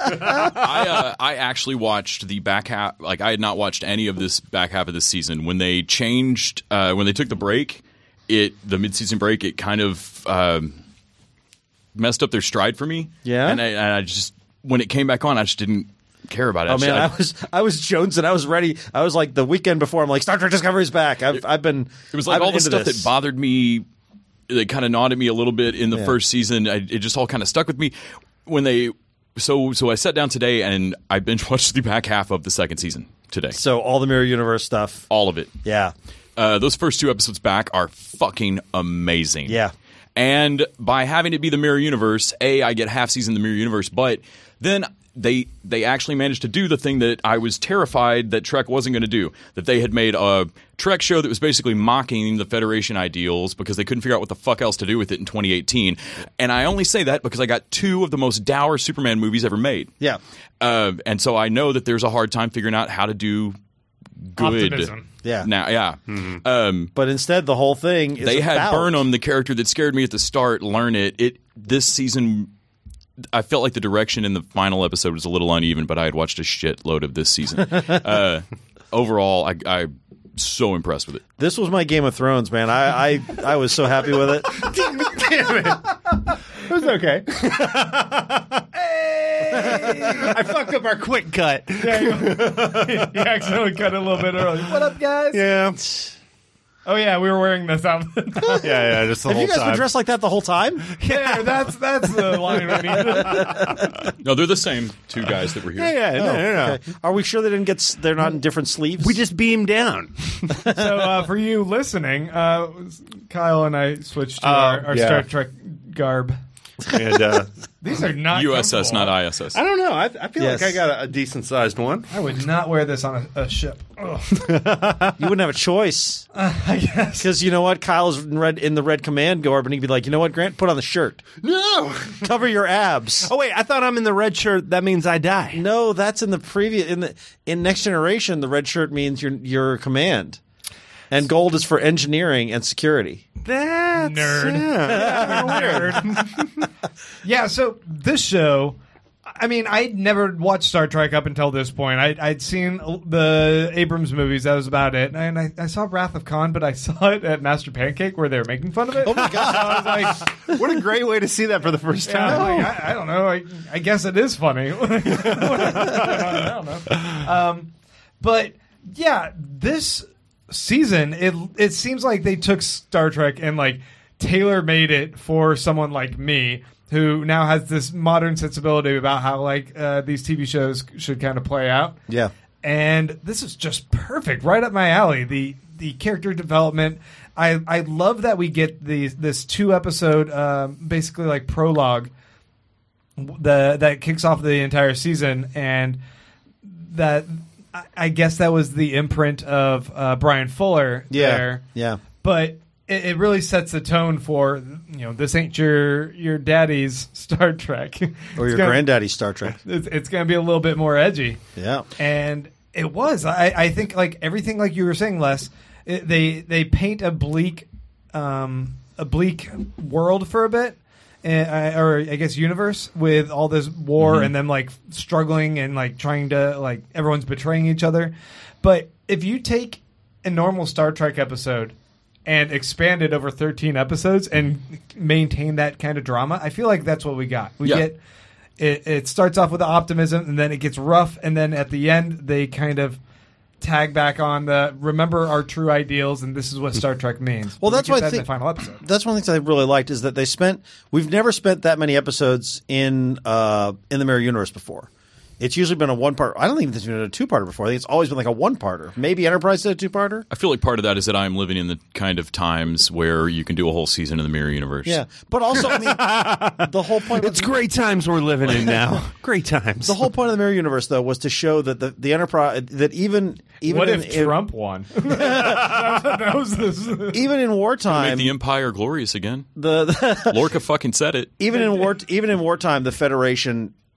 I uh, I actually watched the back half. Like I had not watched any of this back half of this season. When they changed, uh, when they took the break, it the mid-season break, it kind of um, messed up their stride for me. Yeah? and I, and I just when it came back on, I just didn't care about it. Oh I just- man, I- I was I was Jones and I was ready. I was like the weekend before. I'm like Star Trek Discovery's back. I've I've been. It was like I've all been the into stuff this. that bothered me, that kind of gnawed at me a little bit in the Yeah. first season. I, it just all kind of stuck with me when they. So so I sat down today and I binge watched the back half of the second season today, So all the Mirror Universe stuff. all of it. Yeah, Uh, those first two episodes back are fucking amazing. Yeah. And by having it be the Mirror Universe, A, I get half season the Mirror Universe, but then they they actually managed to do the thing that I was terrified that Trek wasn't going to do. That they had made a Trek show that was basically mocking the Federation ideals because they couldn't figure out what the fuck else to do with it in twenty eighteen. And I only say that because I got two of the most dour Superman movies ever made. yeah. Uh, and so I know that there's a hard time figuring out how to do good. Optimism. Yeah. Now, yeah. Um, But instead, the whole thing is they had about- Burnham, the character that scared me at the start, learn it. It this season, I felt like the direction in the final episode was a little uneven, but I had watched a shitload of this season. uh, overall, I, I'm so impressed with it. This was my Game of Thrones, man. I I, I was so happy with it. Damn it. It was okay. I fucked up our quick cut. Yeah, you, you accidentally cut it a little bit early. What up, guys? Yeah. Oh yeah, we were wearing this outfit. Yeah, yeah, just the Have whole you guys time. been dressed like that the whole time? Yeah, that's that's the line we needed. No, they're the same two guys that were here. yeah, yeah, no, no, no. Okay. Are we sure they didn't get? s- They're not in different sleeves. We just beamed down. So uh, for you listening, uh, Kyle and I switched to Oh, our, our yeah. Star Trek garb. And uh, These are not U S S, comfortable. not I S S. I don't know. I, I feel Yes. like I got a, a decent sized one. I would not wear this on a, a ship. Ugh. You wouldn't have a choice I guess. because you know what? Kyle's in red in the red command garb, and he'd be like, you know what, Grant, put on the shirt, No. cover your abs. Oh wait, I thought I'm in the red shirt. That means I die. No, that's in the previous in the in Next Generation. The red shirt means your your command, and gold is for engineering and security. That's Nerd. Yeah. Nerd. Yeah, so this show, I mean, I'd never watched Star Trek up until this point. I, I'd seen the Abrams movies. That was about it. And I, I saw Wrath of Khan, but I saw it at Master Pancake where they were making fun of it. Oh my god! I was like, What a great way to see that for the first yeah, time. I'm like, I, I don't know. I, I guess it is funny. I don't know. Um, but yeah, this season, it it seems like they took Star Trek and like tailor made it for someone like me who now has this modern sensibility about how like uh, these T V shows should kind of play out. Yeah. And this is just perfect, right up my alley. The the character development. I I love that we get the this two episode um, basically like prologue the that kicks off the entire season, and that I, I guess that was the imprint of uh, Brian Fuller Yeah. there. Yeah. But it, it really sets the tone for, you know, this ain't your your daddy's Star Trek Or It's your gonna- granddaddy's Star Trek. It's, it's going to be a little bit more edgy. Yeah. And it was. I, I think like everything like you were saying, Les, it, they they paint a bleak um, a bleak world for a bit, uh, or I guess universe with all this war and them like struggling and like trying to like everyone's betraying each other. But if you take a normal Star Trek episode and expand it over thirteen episodes and maintain that kind of drama, I feel like that's what we got. We Yeah. get it, it starts off with the optimism and then it gets rough, and then at the end they kind of tag back on the remember our true ideals, and this is what Star Trek means. Well, We that's get why I that in think- the final episode. That's one of the things I really liked is that they spent. We've never spent that many episodes in uh, in the Mirror Universe before. It's usually been a one part. I don't think it's been a two parter before. I think it's always been like a one parter. Maybe Enterprise did a two parter. I feel like part of that is that I'm living in the kind of times where you can do a whole season in the Mirror Universe. Yeah, but also I mean, the whole point. It's great times we're living in now. Great times. The whole point of the Mirror Universe, though, was to show that the, the Enterprise that even even What in, if Trump won? that was this. in, even in Make wartime the Empire glorious again. the, the Lorca fucking said it. even in war even in wartime the Federation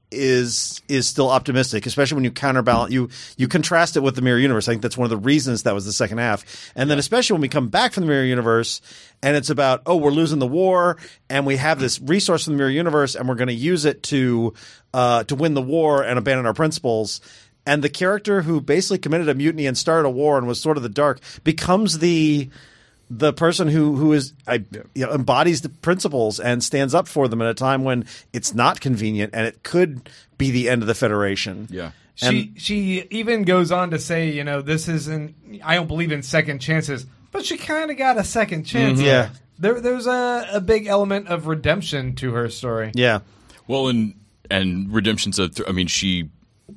is is still optimistic, especially when you counterbalance you you contrast it with the Mirror Universe. I think that's one of the reasons that was the second half. And then especially when we come back from the Mirror Universe and it's about, oh, we're losing the war and we have this resource from the Mirror Universe and we're going to use it to uh, to win the war and abandon our principles. And the character who basically committed a mutiny and started a war and was sort of the dark becomes the the person who who is I, you know, embodies the principles and stands up for them at a time when it's not convenient and it could be the end of the Federation. Yeah. She she even goes on to say, you know, this isn't. I don't believe in second chances, but she kind of got a second chance. Mm-hmm. Yeah. There there's a, a big element of redemption to her story. Yeah. Well, and and redemption's a. Th- I mean, she.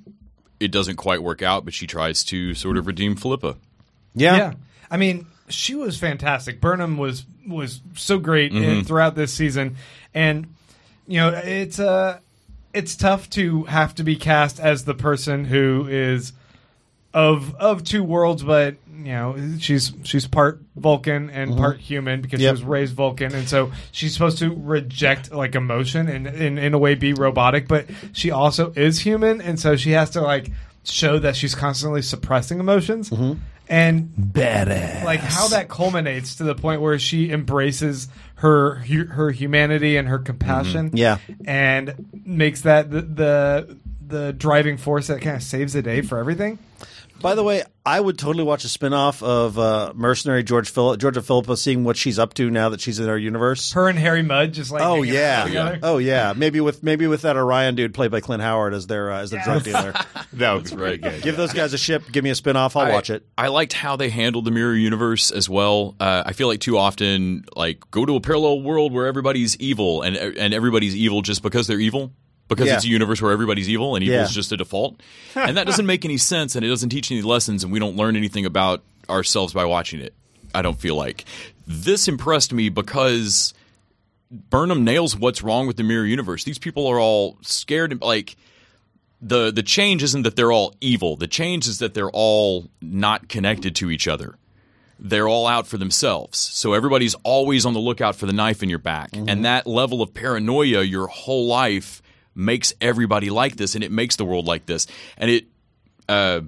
It doesn't quite work out, but she tries to sort of redeem Philippa. Yeah. Yeah. I mean, she was fantastic. Burnham was was so great Mm-hmm. in, throughout this season, and you know it's uh it's tough to have to be cast as the person who is of of two worlds, but you know she's she's part Vulcan and part human because Yep. she was raised Vulcan, and so she's supposed to reject like emotion and in in a way be robotic, but she also is human, and so she has to like show that she's constantly suppressing emotions. And Badass. like how that culminates to the point where she embraces her hu- her humanity and her compassion, Yeah. and makes that the the, the driving force that kind of saves the day for everything. By the way, I would totally watch a spin-off of uh, Mercenary George Phil- Georgia Philippa, seeing what she's up to now that she's in our universe. Her and Harry Mudd just like Oh hanging out yeah. together. Oh yeah. Maybe with maybe with that Orion dude played by Clint Howard as their uh, as the drug dealer. That would be Right. pretty good. Give those guys a ship. Give me a spin-off. I'll I- watch it. I liked how they handled the Mirror Universe as well. Uh, I feel like too often, like, go to a parallel world where everybody's evil, and and everybody's evil just because they're evil. Because Yeah. it's a universe where everybody's evil and evil Yeah. is just a default. And that doesn't make any sense, and it doesn't teach any lessons, and we don't learn anything about ourselves by watching it, I don't feel like. This impressed me because Burnham nails what's wrong with the Mirror Universe. These people are all scared. Like, the, the change isn't that they're all evil. The change is that they're all not connected to each other. They're all out for themselves. So everybody's always on the lookout for the knife in your back. And that level of paranoia your whole life makes everybody like this, and it makes the world like this. And it uh,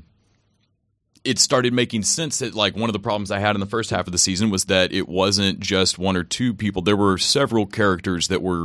it started making sense that, like, one of the problems I had in the first half of the season was that it wasn't just one or two people. There were several characters that were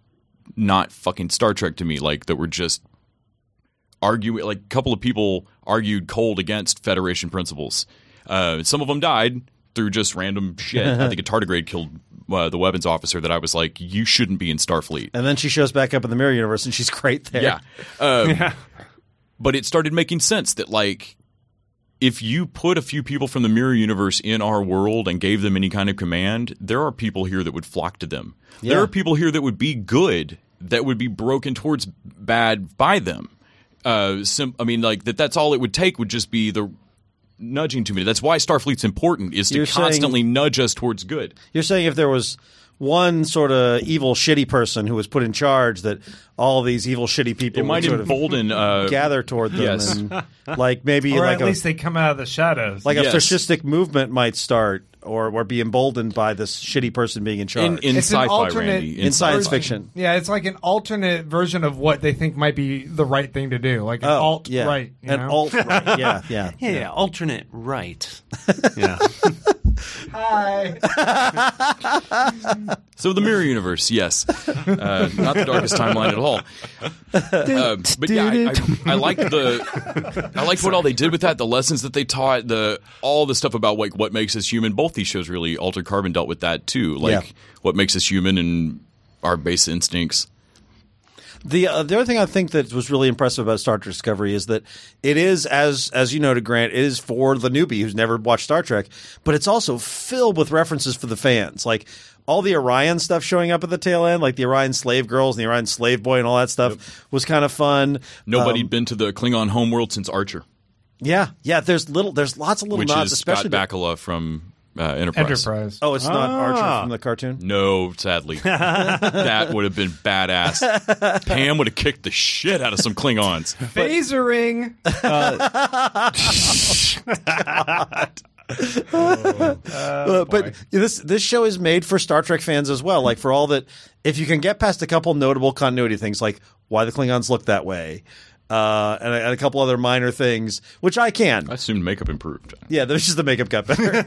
not fucking Star Trek to me, like, that were just arguing. Like, a couple of people argued cold against Federation principles. Uh, some of them died through just random shit. I think a tardigrade killed uh, the weapons officer that I was like, you shouldn't be in Starfleet. And then she shows back up in the Mirror Universe, and she's great there. Yeah. Um, But it started making sense that, like, if you put a few people from the Mirror Universe in our world and gave them any kind of command, there are people here that would flock to them. Yeah. There are people here that would be good, that would be broken towards bad by them. Uh, sim- I mean, like, that that's all it would take would just be the nudging to me. That's why Starfleet's important, is to You're saying- constantly nudge us towards good. You're saying if there was one sort of evil, shitty person who was put in charge, that all these evil, shitty people It would might sort of embolden uh, gather toward them, yes. and like maybe Or like at a least they come out of the shadows. like a Yes. fascistic movement might start, or or be emboldened by this shitty person being in charge. in, in It's an sci-fi, alternate- Randy. In science version- fiction. Yeah, it's like an alternate version of what they think might be the right thing to do, like an Oh, alt yeah. right. You An know? alt right. Yeah, yeah. Yeah, yeah, alternate right. Yeah. Hi. So the Mirror Universe, yes, uh, not the darkest timeline at all. Uh, but yeah, I, I, I liked the, I liked what all they did with that. The lessons that they taught, the all the stuff about like what makes us human. Both these shows really, Altered Carbon dealt with that too, like Yeah. what makes us human and our base instincts. The uh, the other thing I think that was really impressive about Star Trek Discovery is that it is, as as you noted, Grant, it is for the newbie who's never watched Star Trek, but it's also filled with references for the fans, like all the Orion stuff showing up at the tail end, like the Orion slave girls and the Orion slave boy and all that stuff was kind of fun. Nobody Um, had been to the Klingon homeworld since Archer, yeah, yeah. There's little, there's lots of little which nods, is especially Scott to- Bakula from uh, Enterprise. Enterprise. Oh, it's not Ah. Archer from the cartoon. No, sadly. That would have been badass. Pam would have kicked the shit out of some Klingons. Phasering. Uh, but this this show is made for Star Trek fans as well. Like for all that, if you can get past a couple notable continuity things, like why the Klingons look that way, uh, and, a, and a couple other minor things, which I can. I assumed makeup improved. Yeah, there's just the makeup got better,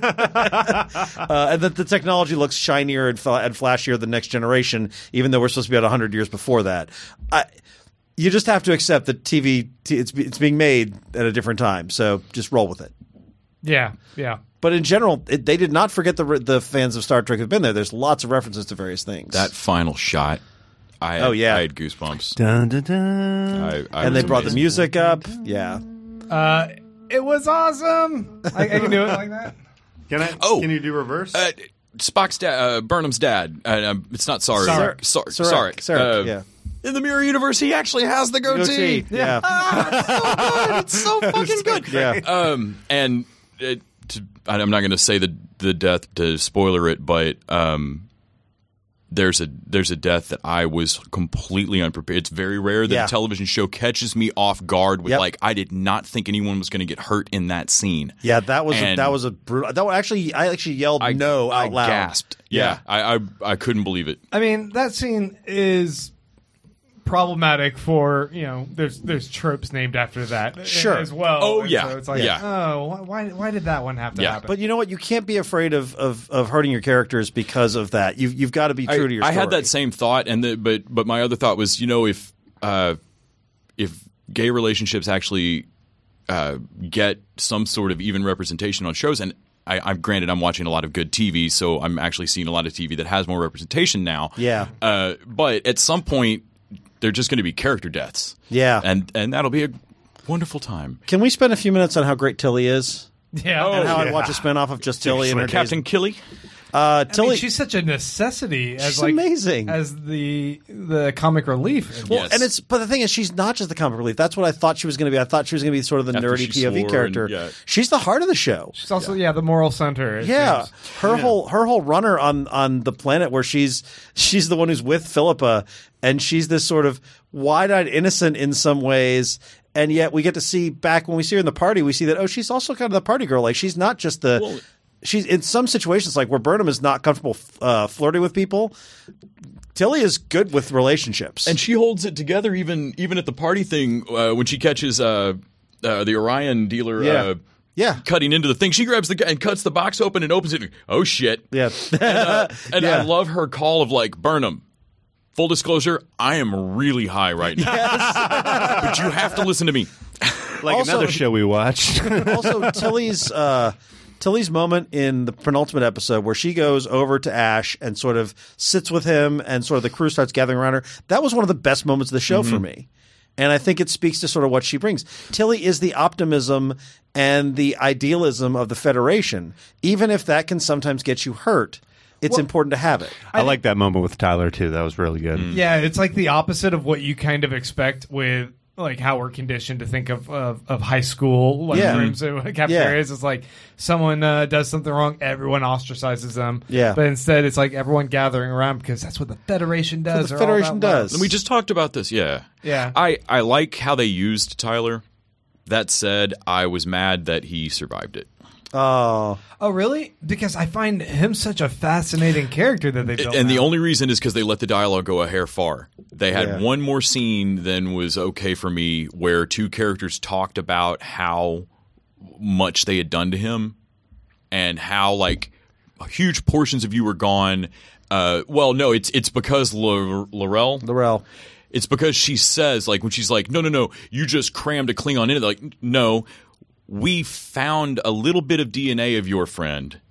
uh, and that the technology looks shinier and, fl- and flashier than Next Generation, even though we're supposed to be about a hundred years before that. I, you just have to accept that T V t- it's it's being made at a different time, so just roll with it. Yeah, yeah. But in general, it, they did not forget the the fans of Star Trek who've been there. There's lots of references to various things. That final shot, I had, Oh, yeah. I had goosebumps. Dun, dun, dun. I, I and was they brought amazed. the music up. Yeah. Uh, it was awesome. I, I can do it like that. Can I? Oh. Can you do reverse? Uh, Spock's dad, uh, Burnham's dad. Uh, um, it's not sorry. Sarek. Sar- Sarek. Sarek. Sarek, Uh, yeah. In the mirror universe, he actually has the goatee. Goatee, yeah. Ah, it's so good. It's so fucking good. Yeah. Um, and it, to, I'm not going to say the the death to spoiler it, but um, there's a there's a death that I was completely unprepared. It's very rare that Yeah. a television show catches me off guard with Yep. like I did not think anyone was going to get hurt in that scene. Yeah, that was a, And- that was a brutal. That was actually, I actually yelled I no I out loud. gasped. Yeah, I, I I couldn't believe it. I mean, that scene is problematic for, you know, there's there's tropes named after that Sure. as well. Oh, And yeah. So it's like, Yeah. oh, why why did that one have to Yeah. happen? But you know what? You can't be afraid of, of, of hurting your characters because of that. You've you've got to be true I, to your I story. had that same thought, and the, but but my other thought was, you know, if uh, if gay relationships actually uh, get some sort of even representation on shows, and I, I'm granted I'm watching a lot of good T V, so I'm actually seeing a lot of T V that has more representation now. Yeah. Uh, but at some point, they're just going to be character deaths. Yeah. and and that'll be a wonderful time. Can we spend a few minutes on how great Tilly is? yeah. Oh, And how I'd yeah. watch a spinoff of just Tilly and her Captain days. Killy. Uh, I Tilly, mean, she's such a necessity as She's like amazing. as the the comic relief. well, Yes. and it's but the thing is, she's not just the comic relief. That's what I thought she was going to be. I thought she was going to be sort of the After nerdy she P O V swore character. and- yeah. She's the heart of the show. She's also yeah, the moral center. it Yeah, seems. her whole her whole runner on on the planet where she's she's the one who's with Philippa, and she's this sort of wide-eyed innocent in some ways, and yet we get to see back when we see her in the party, we see that oh, she's also kind of the party girl. Like she's not just the. Well- she's in some situations like where Burnham is not comfortable uh, flirting with people. Tilly is good with relationships, And she holds it together even even at the party thing uh, when she catches uh, uh, the Orion dealer Yeah. uh, yeah, cutting into the thing. She grabs the gu- and cuts the box open and opens it. And, oh shit! yeah, And Yeah. I love her call of like Burnham. Full disclosure, I am really high right now, but you have to listen to me. like also- another show we watched. also Tilly's uh, Tilly's moment in the penultimate episode where she goes over to Ash and sort of sits with him and sort of the crew starts gathering around her. That was one of the best moments of the show for me. And I think it speaks to sort of what she brings. Tilly is the optimism and the idealism of the Federation. Even if that can sometimes get you hurt, it's important to have it. I like that moment with Tyler too. That was really good. Yeah, it's like the opposite of what you kind of expect with like how we're conditioned to think of of, of high school like Yeah. rooms and cafeterias. It's like someone uh, does something wrong, everyone ostracizes them. Yeah. but instead it's like everyone gathering around because that's what the Federation does. the or all Federation that love. does. And we just talked about this. Yeah, Yeah. I I like how they used Tyler. That said, I was mad that he survived it. Oh, Oh, really? Because I find him such a fascinating character that they built. And the now. only reason is because they let the dialogue go a hair far. They had Yeah. one more scene than was okay for me where two characters talked about how much they had done to him and how, like, huge portions of you were gone. Uh, well, no, it's it's because L- Laurel. Laurel. It's because she says, like, when she's like, no, no, no, you just crammed a Klingon in it. Like, no, we found a little bit of D N A of your friend,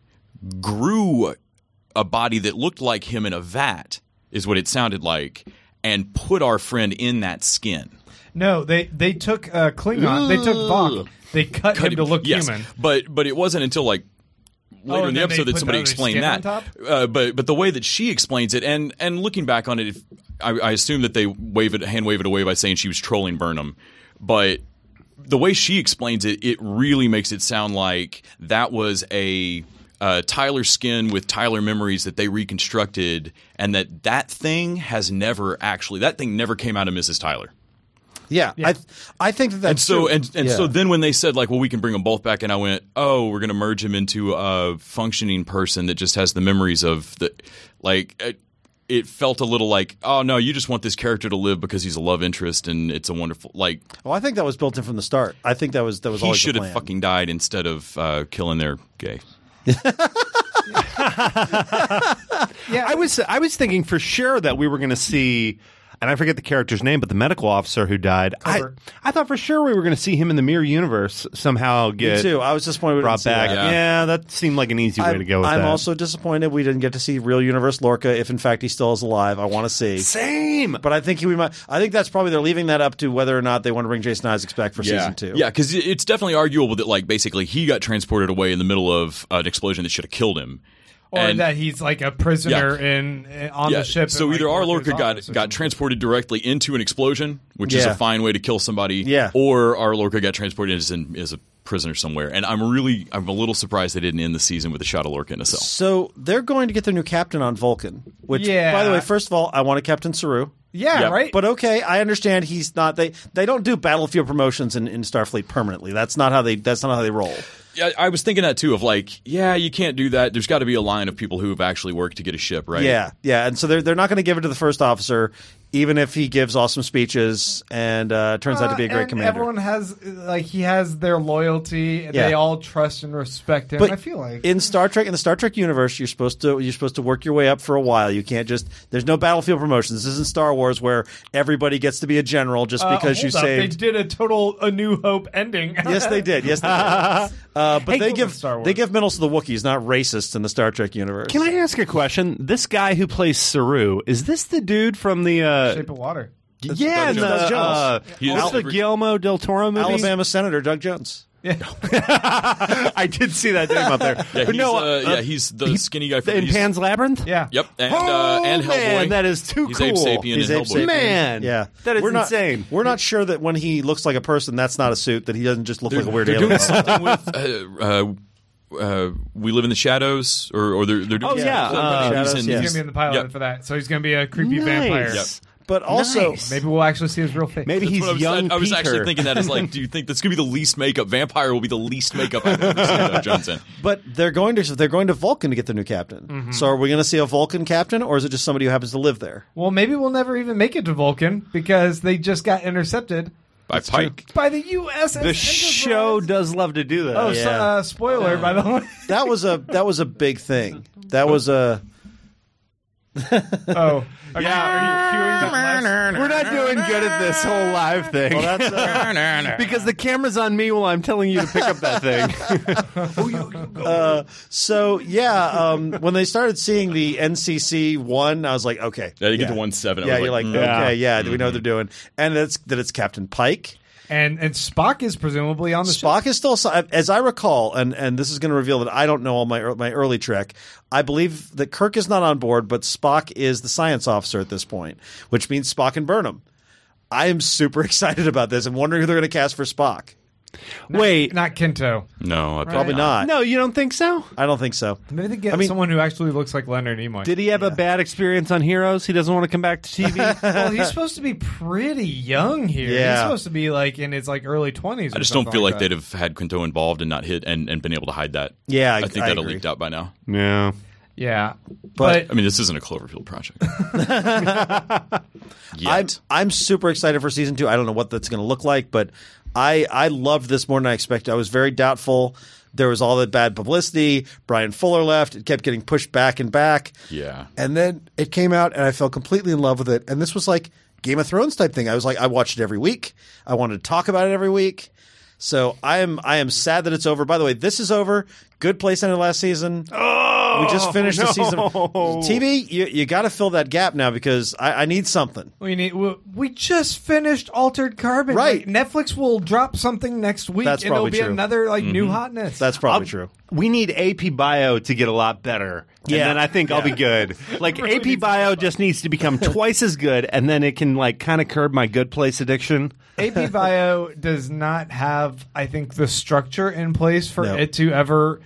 grew a body that looked like him in a vat, is what it sounded like, and put our friend in that skin. No, they they took uh, Klingon. They took Vok. They cut, Cut him to look yes, human. But but it wasn't until like later Oh, in and the then they episode that put somebody the other explained skin that. on top? Uh, but but the way that she explains it, and and looking back on it, if, I, I assume that they wave it, hand wave it away by saying she was trolling Burnham, but the way she explains it, it really makes it sound like that was a uh, Tyler skin with Tyler memories that they reconstructed, and that that thing has never actually that thing never came out of Missus Tyler. Yeah, Yeah. I th- I think that that's And so true. and, and Yeah. so then when they said like, well, we can bring them both back, and I went, oh, we're going to merge him into a functioning person that just has the memories of the like. It, it felt a little like, oh no, you just want this character to live because he's a love interest, and it's a wonderful like. Oh, I think that was built in from the start. I think that was that was He always should the have plan. fucking died instead of uh, killing their gay. Yeah, I was I was thinking for sure that we were going to see, and I forget the character's name, but the medical officer who died. I, Covert. I thought for sure we were going to see him in the Mirror Universe somehow Me get too. I was disappointed we didn't brought see back. that. Yeah. Yeah. that seemed like an easy way I'm, to go with I'm that. also disappointed we didn't get to see real Universe Lorca if in fact he still is alive. I want to see. Same. But I think we might. I think that's probably they're leaving that up to whether or not they want to bring Jason Isaacs back for season two. Yeah, because it's definitely arguable that like basically he got transported away in the middle of an explosion that should have killed him. or And- that he's like a prisoner in, in on yeah, the ship. so and, either like, our work Lorca his got office or got something. transported directly into an explosion, which is Yeah. a fine way to kill somebody. Yeah. Or our Lorca got transported as, in, as a prisoner somewhere. And I'm really I'm a little surprised they didn't end the season with a shot of Lorca in a cell. So they're going to get their new captain on Vulcan. Which, Yeah. by the way, first of all, I wanted Captain Saru. Yeah, Yeah, right. But okay, I understand he's not. They they don't do battlefield promotions in, in Starfleet permanently. That's not how they. That's not how they roll. Yeah, I was thinking that too. Of like, yeah, you can't do that. There's got to be a line of people who have actually worked to get a ship, right? Yeah, yeah, and so they're they're not going to give it to the first officer, even if he gives awesome speeches and uh, turns out to be a Uh, great and commander. Everyone has like he has their loyalty. And Yeah. They all trust and respect him. But I feel like in Star Trek, in the Star Trek universe, you're supposed to you're supposed to work your way up for a while. You can't just. There's no battlefield promotions. This isn't Star Wars where everybody gets to be a general just Uh, because you hold up, saved. They did a total A New Hope ending. Yes, they did. Yes, they did. Uh, but Hey, they go give with Star Wars. they give medals to the Wookiees, not racists in the Star Trek universe. Can I ask a question? This guy who plays Saru, is this the dude from the uh, Shape of Water. yeah, Doug in the Jones. Doug Jones. uh, He is what's the every- Guillermo del Toro movie? Alabama Senator Doug Jones? I did see that name up there. Yeah, But he's, no, uh, uh, yeah, he's the skinny guy from in he's- Pan's Labyrinth. Yeah. Yep, and Oh, uh, and Hellboy. man, that is too he's cool. Abe Sapien He's and Abe Hellboy. Sapien. Man, Yeah, that is we're not, insane. We're not sure that when he looks like a person, that's not a suit. That he doesn't just look They're, like a weird they're alien. doing something with uh, uh, uh, We Live in the Shadows, or, or they're, they're doing Oh, yeah, something- uh, he's Shadows, in- He's yeah. gonna he's- be in the pilot Yep. for that, so he's gonna be a creepy Nice. vampire. Yep. But also, Nice. Maybe we'll actually see his real face. Maybe That's he's what I was, young I, I was Peter. actually thinking that is like, do you think that's going to be the least makeup? Vampire will be the least makeup I've ever seen Doug Jones in. but they're going to they're going to Vulcan to get the new captain. Mm-hmm. So are we going to see a Vulcan captain, or is it just somebody who happens to live there? Well, maybe we'll never even make it to Vulcan because they just got intercepted By Pike. by the U S S The show does love to do that. Oh, so, Yeah. uh, spoiler, by the way. That was a that was a big thing. That was a Oh, okay. Are you cueing that last- We're not doing good at this whole live thing. well, that's uh, because the camera's on me while I'm telling you to pick up that thing. uh, so yeah. Um, when they started seeing the N C C one, I was like, okay, Yeah, you get to one seven. I Yeah, was you're like, mm. okay, Yeah. yeah. Do we know what they're doing? And that's that it's Captain Pike. And and Spock is presumably on the Spock is still, as I recall, and, and this is going to reveal that I don't know all my my early Trek. I believe that Kirk is not on board, but Spock is the science officer at this point, which means Spock and Burnham. I am super excited about this. I'm wondering who they're going to cast for Spock. Wait, Not Kinto. No, I Probably not. no, you don't think so? I don't think so. Maybe they get I mean- someone who actually looks like Leonard Nimoy. Did he have a bad experience on Heroes? He doesn't want to come back to T V? well, he's supposed to be pretty young here. Yeah. He's supposed to be like in his like early twenties. I just don't feel like they'd have had Quinto involved and not hit and, and been able to hide that. Yeah, I, I think I that'll agree. leaked out by now. yeah. Yeah, But- but, I mean, this isn't a Cloverfield project. Yet. I'm I'm super excited for season two. I don't know what that's going to look like, but I I loved this more than I expected. I was very doubtful. There was all that bad publicity. Brian Fuller left. It kept getting pushed back and back. Yeah. And then it came out, and I fell completely in love with it. And this was like Game of Thrones type thing. I was like, I watched it every week. I wanted to talk about it every week. So I am I am sad that it's over. By the way, this is over. Good Place ended last season. Oh, We just finished the no. season. T V, you, you got to fill that gap now because I, I need something. we need. We, we just finished Altered Carbon. Right. Like, Netflix will drop something next week, That's and it'll probably be true. another like new hotness. That's probably I'll- true. We need A P Bio to get a lot better. And Yeah. then I think I'll be good. Like Really A P needs to Bio step up. just needs to become twice as good, and then it can like kind of curb my Good Place addiction. A P Bio does not have, I think, the structure in place for No. it to ever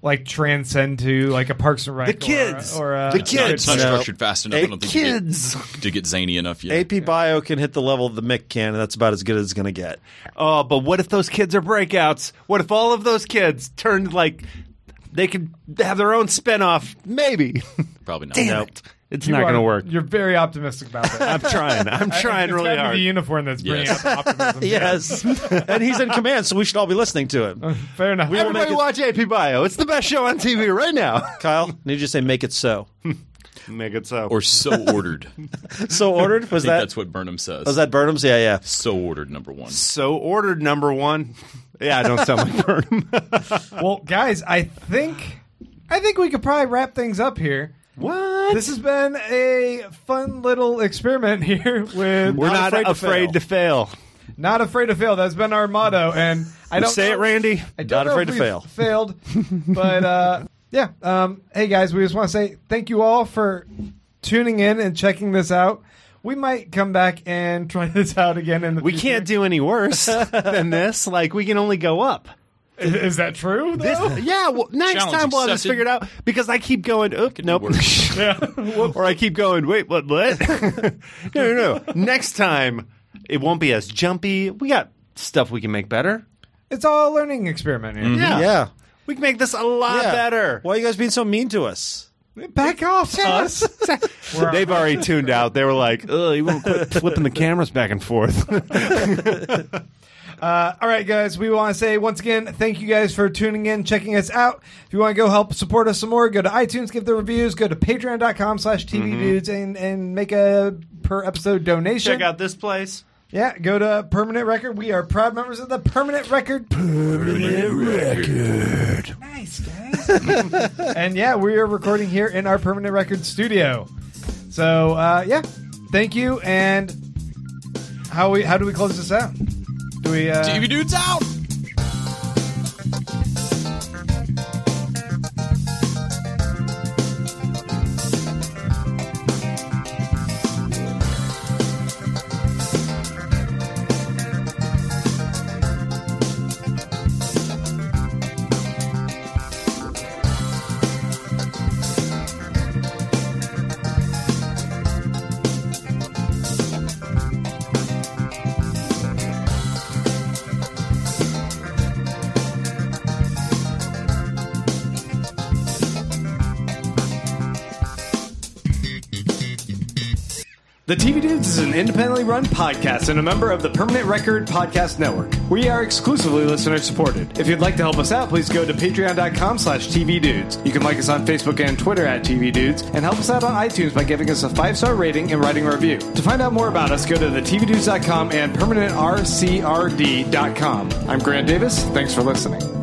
like transcend to like a Parks and Rec. The kids. or, or uh, The It's not, kids. it's not No. structured fast enough. I don't think to Kids. get, to get zany enough yet. A P Bio can hit the level the Mick can, and that's about as good as it's going to get. Oh, but what if those kids are breakouts? What if all of those kids turned like they could have their own spinoff? Maybe. Probably not. Damn No. it. It's you not are- going to work. You're very optimistic about that. I'm trying. I'm trying It's really gotta be hard. the uniform that's bringing Yes. out the optimism. Yes. And he's in command, so we should all be listening to him. Fair enough. Everybody watch A P Bio. It's the best show on T V right now. Kyle, need you to say make it so. Make it so. Or so ordered. So ordered? I Was think that that's what Burnham says. was that Burnham's? Yeah, yeah. So ordered, number one. So ordered number one. Yeah, I don't sound like Burnham. Well, guys, I think I think we could probably wrap things up here. What? This has been a fun little experiment here with We're not, afraid afraid, to to, fail. not afraid to fail. That's been our motto, and I don't Say know- it, Randy. I don't Not know afraid if to we've fail. Failed, but uh, yeah. Um, hey guys, we just want to say thank you all for tuning in and checking this out. We might come back and try this out again in the We future. can't do any worse than this. Like, we can only go up. Is, is that true? This, though? yeah, well, next Challenge time we'll have this accepted. figured out because I keep going, oh, nope. worse. Or I keep going, wait, what, what? no, no, no. Next time, it won't be as jumpy. We got stuff we can make better. It's all a learning experiment here. Yeah. Yeah. We can make this a lot Yeah. better. Why are you guys being so mean to us? Back off, us. They've already tuned out. They were like, oh, you won't quit flipping the cameras back and forth. Uh, all right, guys, we want to say once again, thank you guys for tuning in, checking us out. If you want to go help support us some more, go to iTunes, give the reviews, go to patreon.com slash TV dudes and, and make a per episode donation. Check out this place. Yeah, go to Permanent Record. We are proud members of the Permanent Record. Permanent Record. Nice, guys. And yeah, we are recording here in our Permanent Record studio. So, uh, yeah, thank you. And how we how do we close this out? Do we? Uh, T V Dudes out! The T V Dudes is an independently run podcast and a member of the Permanent Record Podcast Network. We are exclusively listener supported. If you'd like to help us out, please go to patreon.com slash TV Dudes. You can like us on Facebook and Twitter at T V Dudes and help us out on iTunes by giving us a five-star rating and writing a review. To find out more about us, go to the T V dudes dot com and permanent R C R D dot com. I'm Grant Davis. Thanks for listening.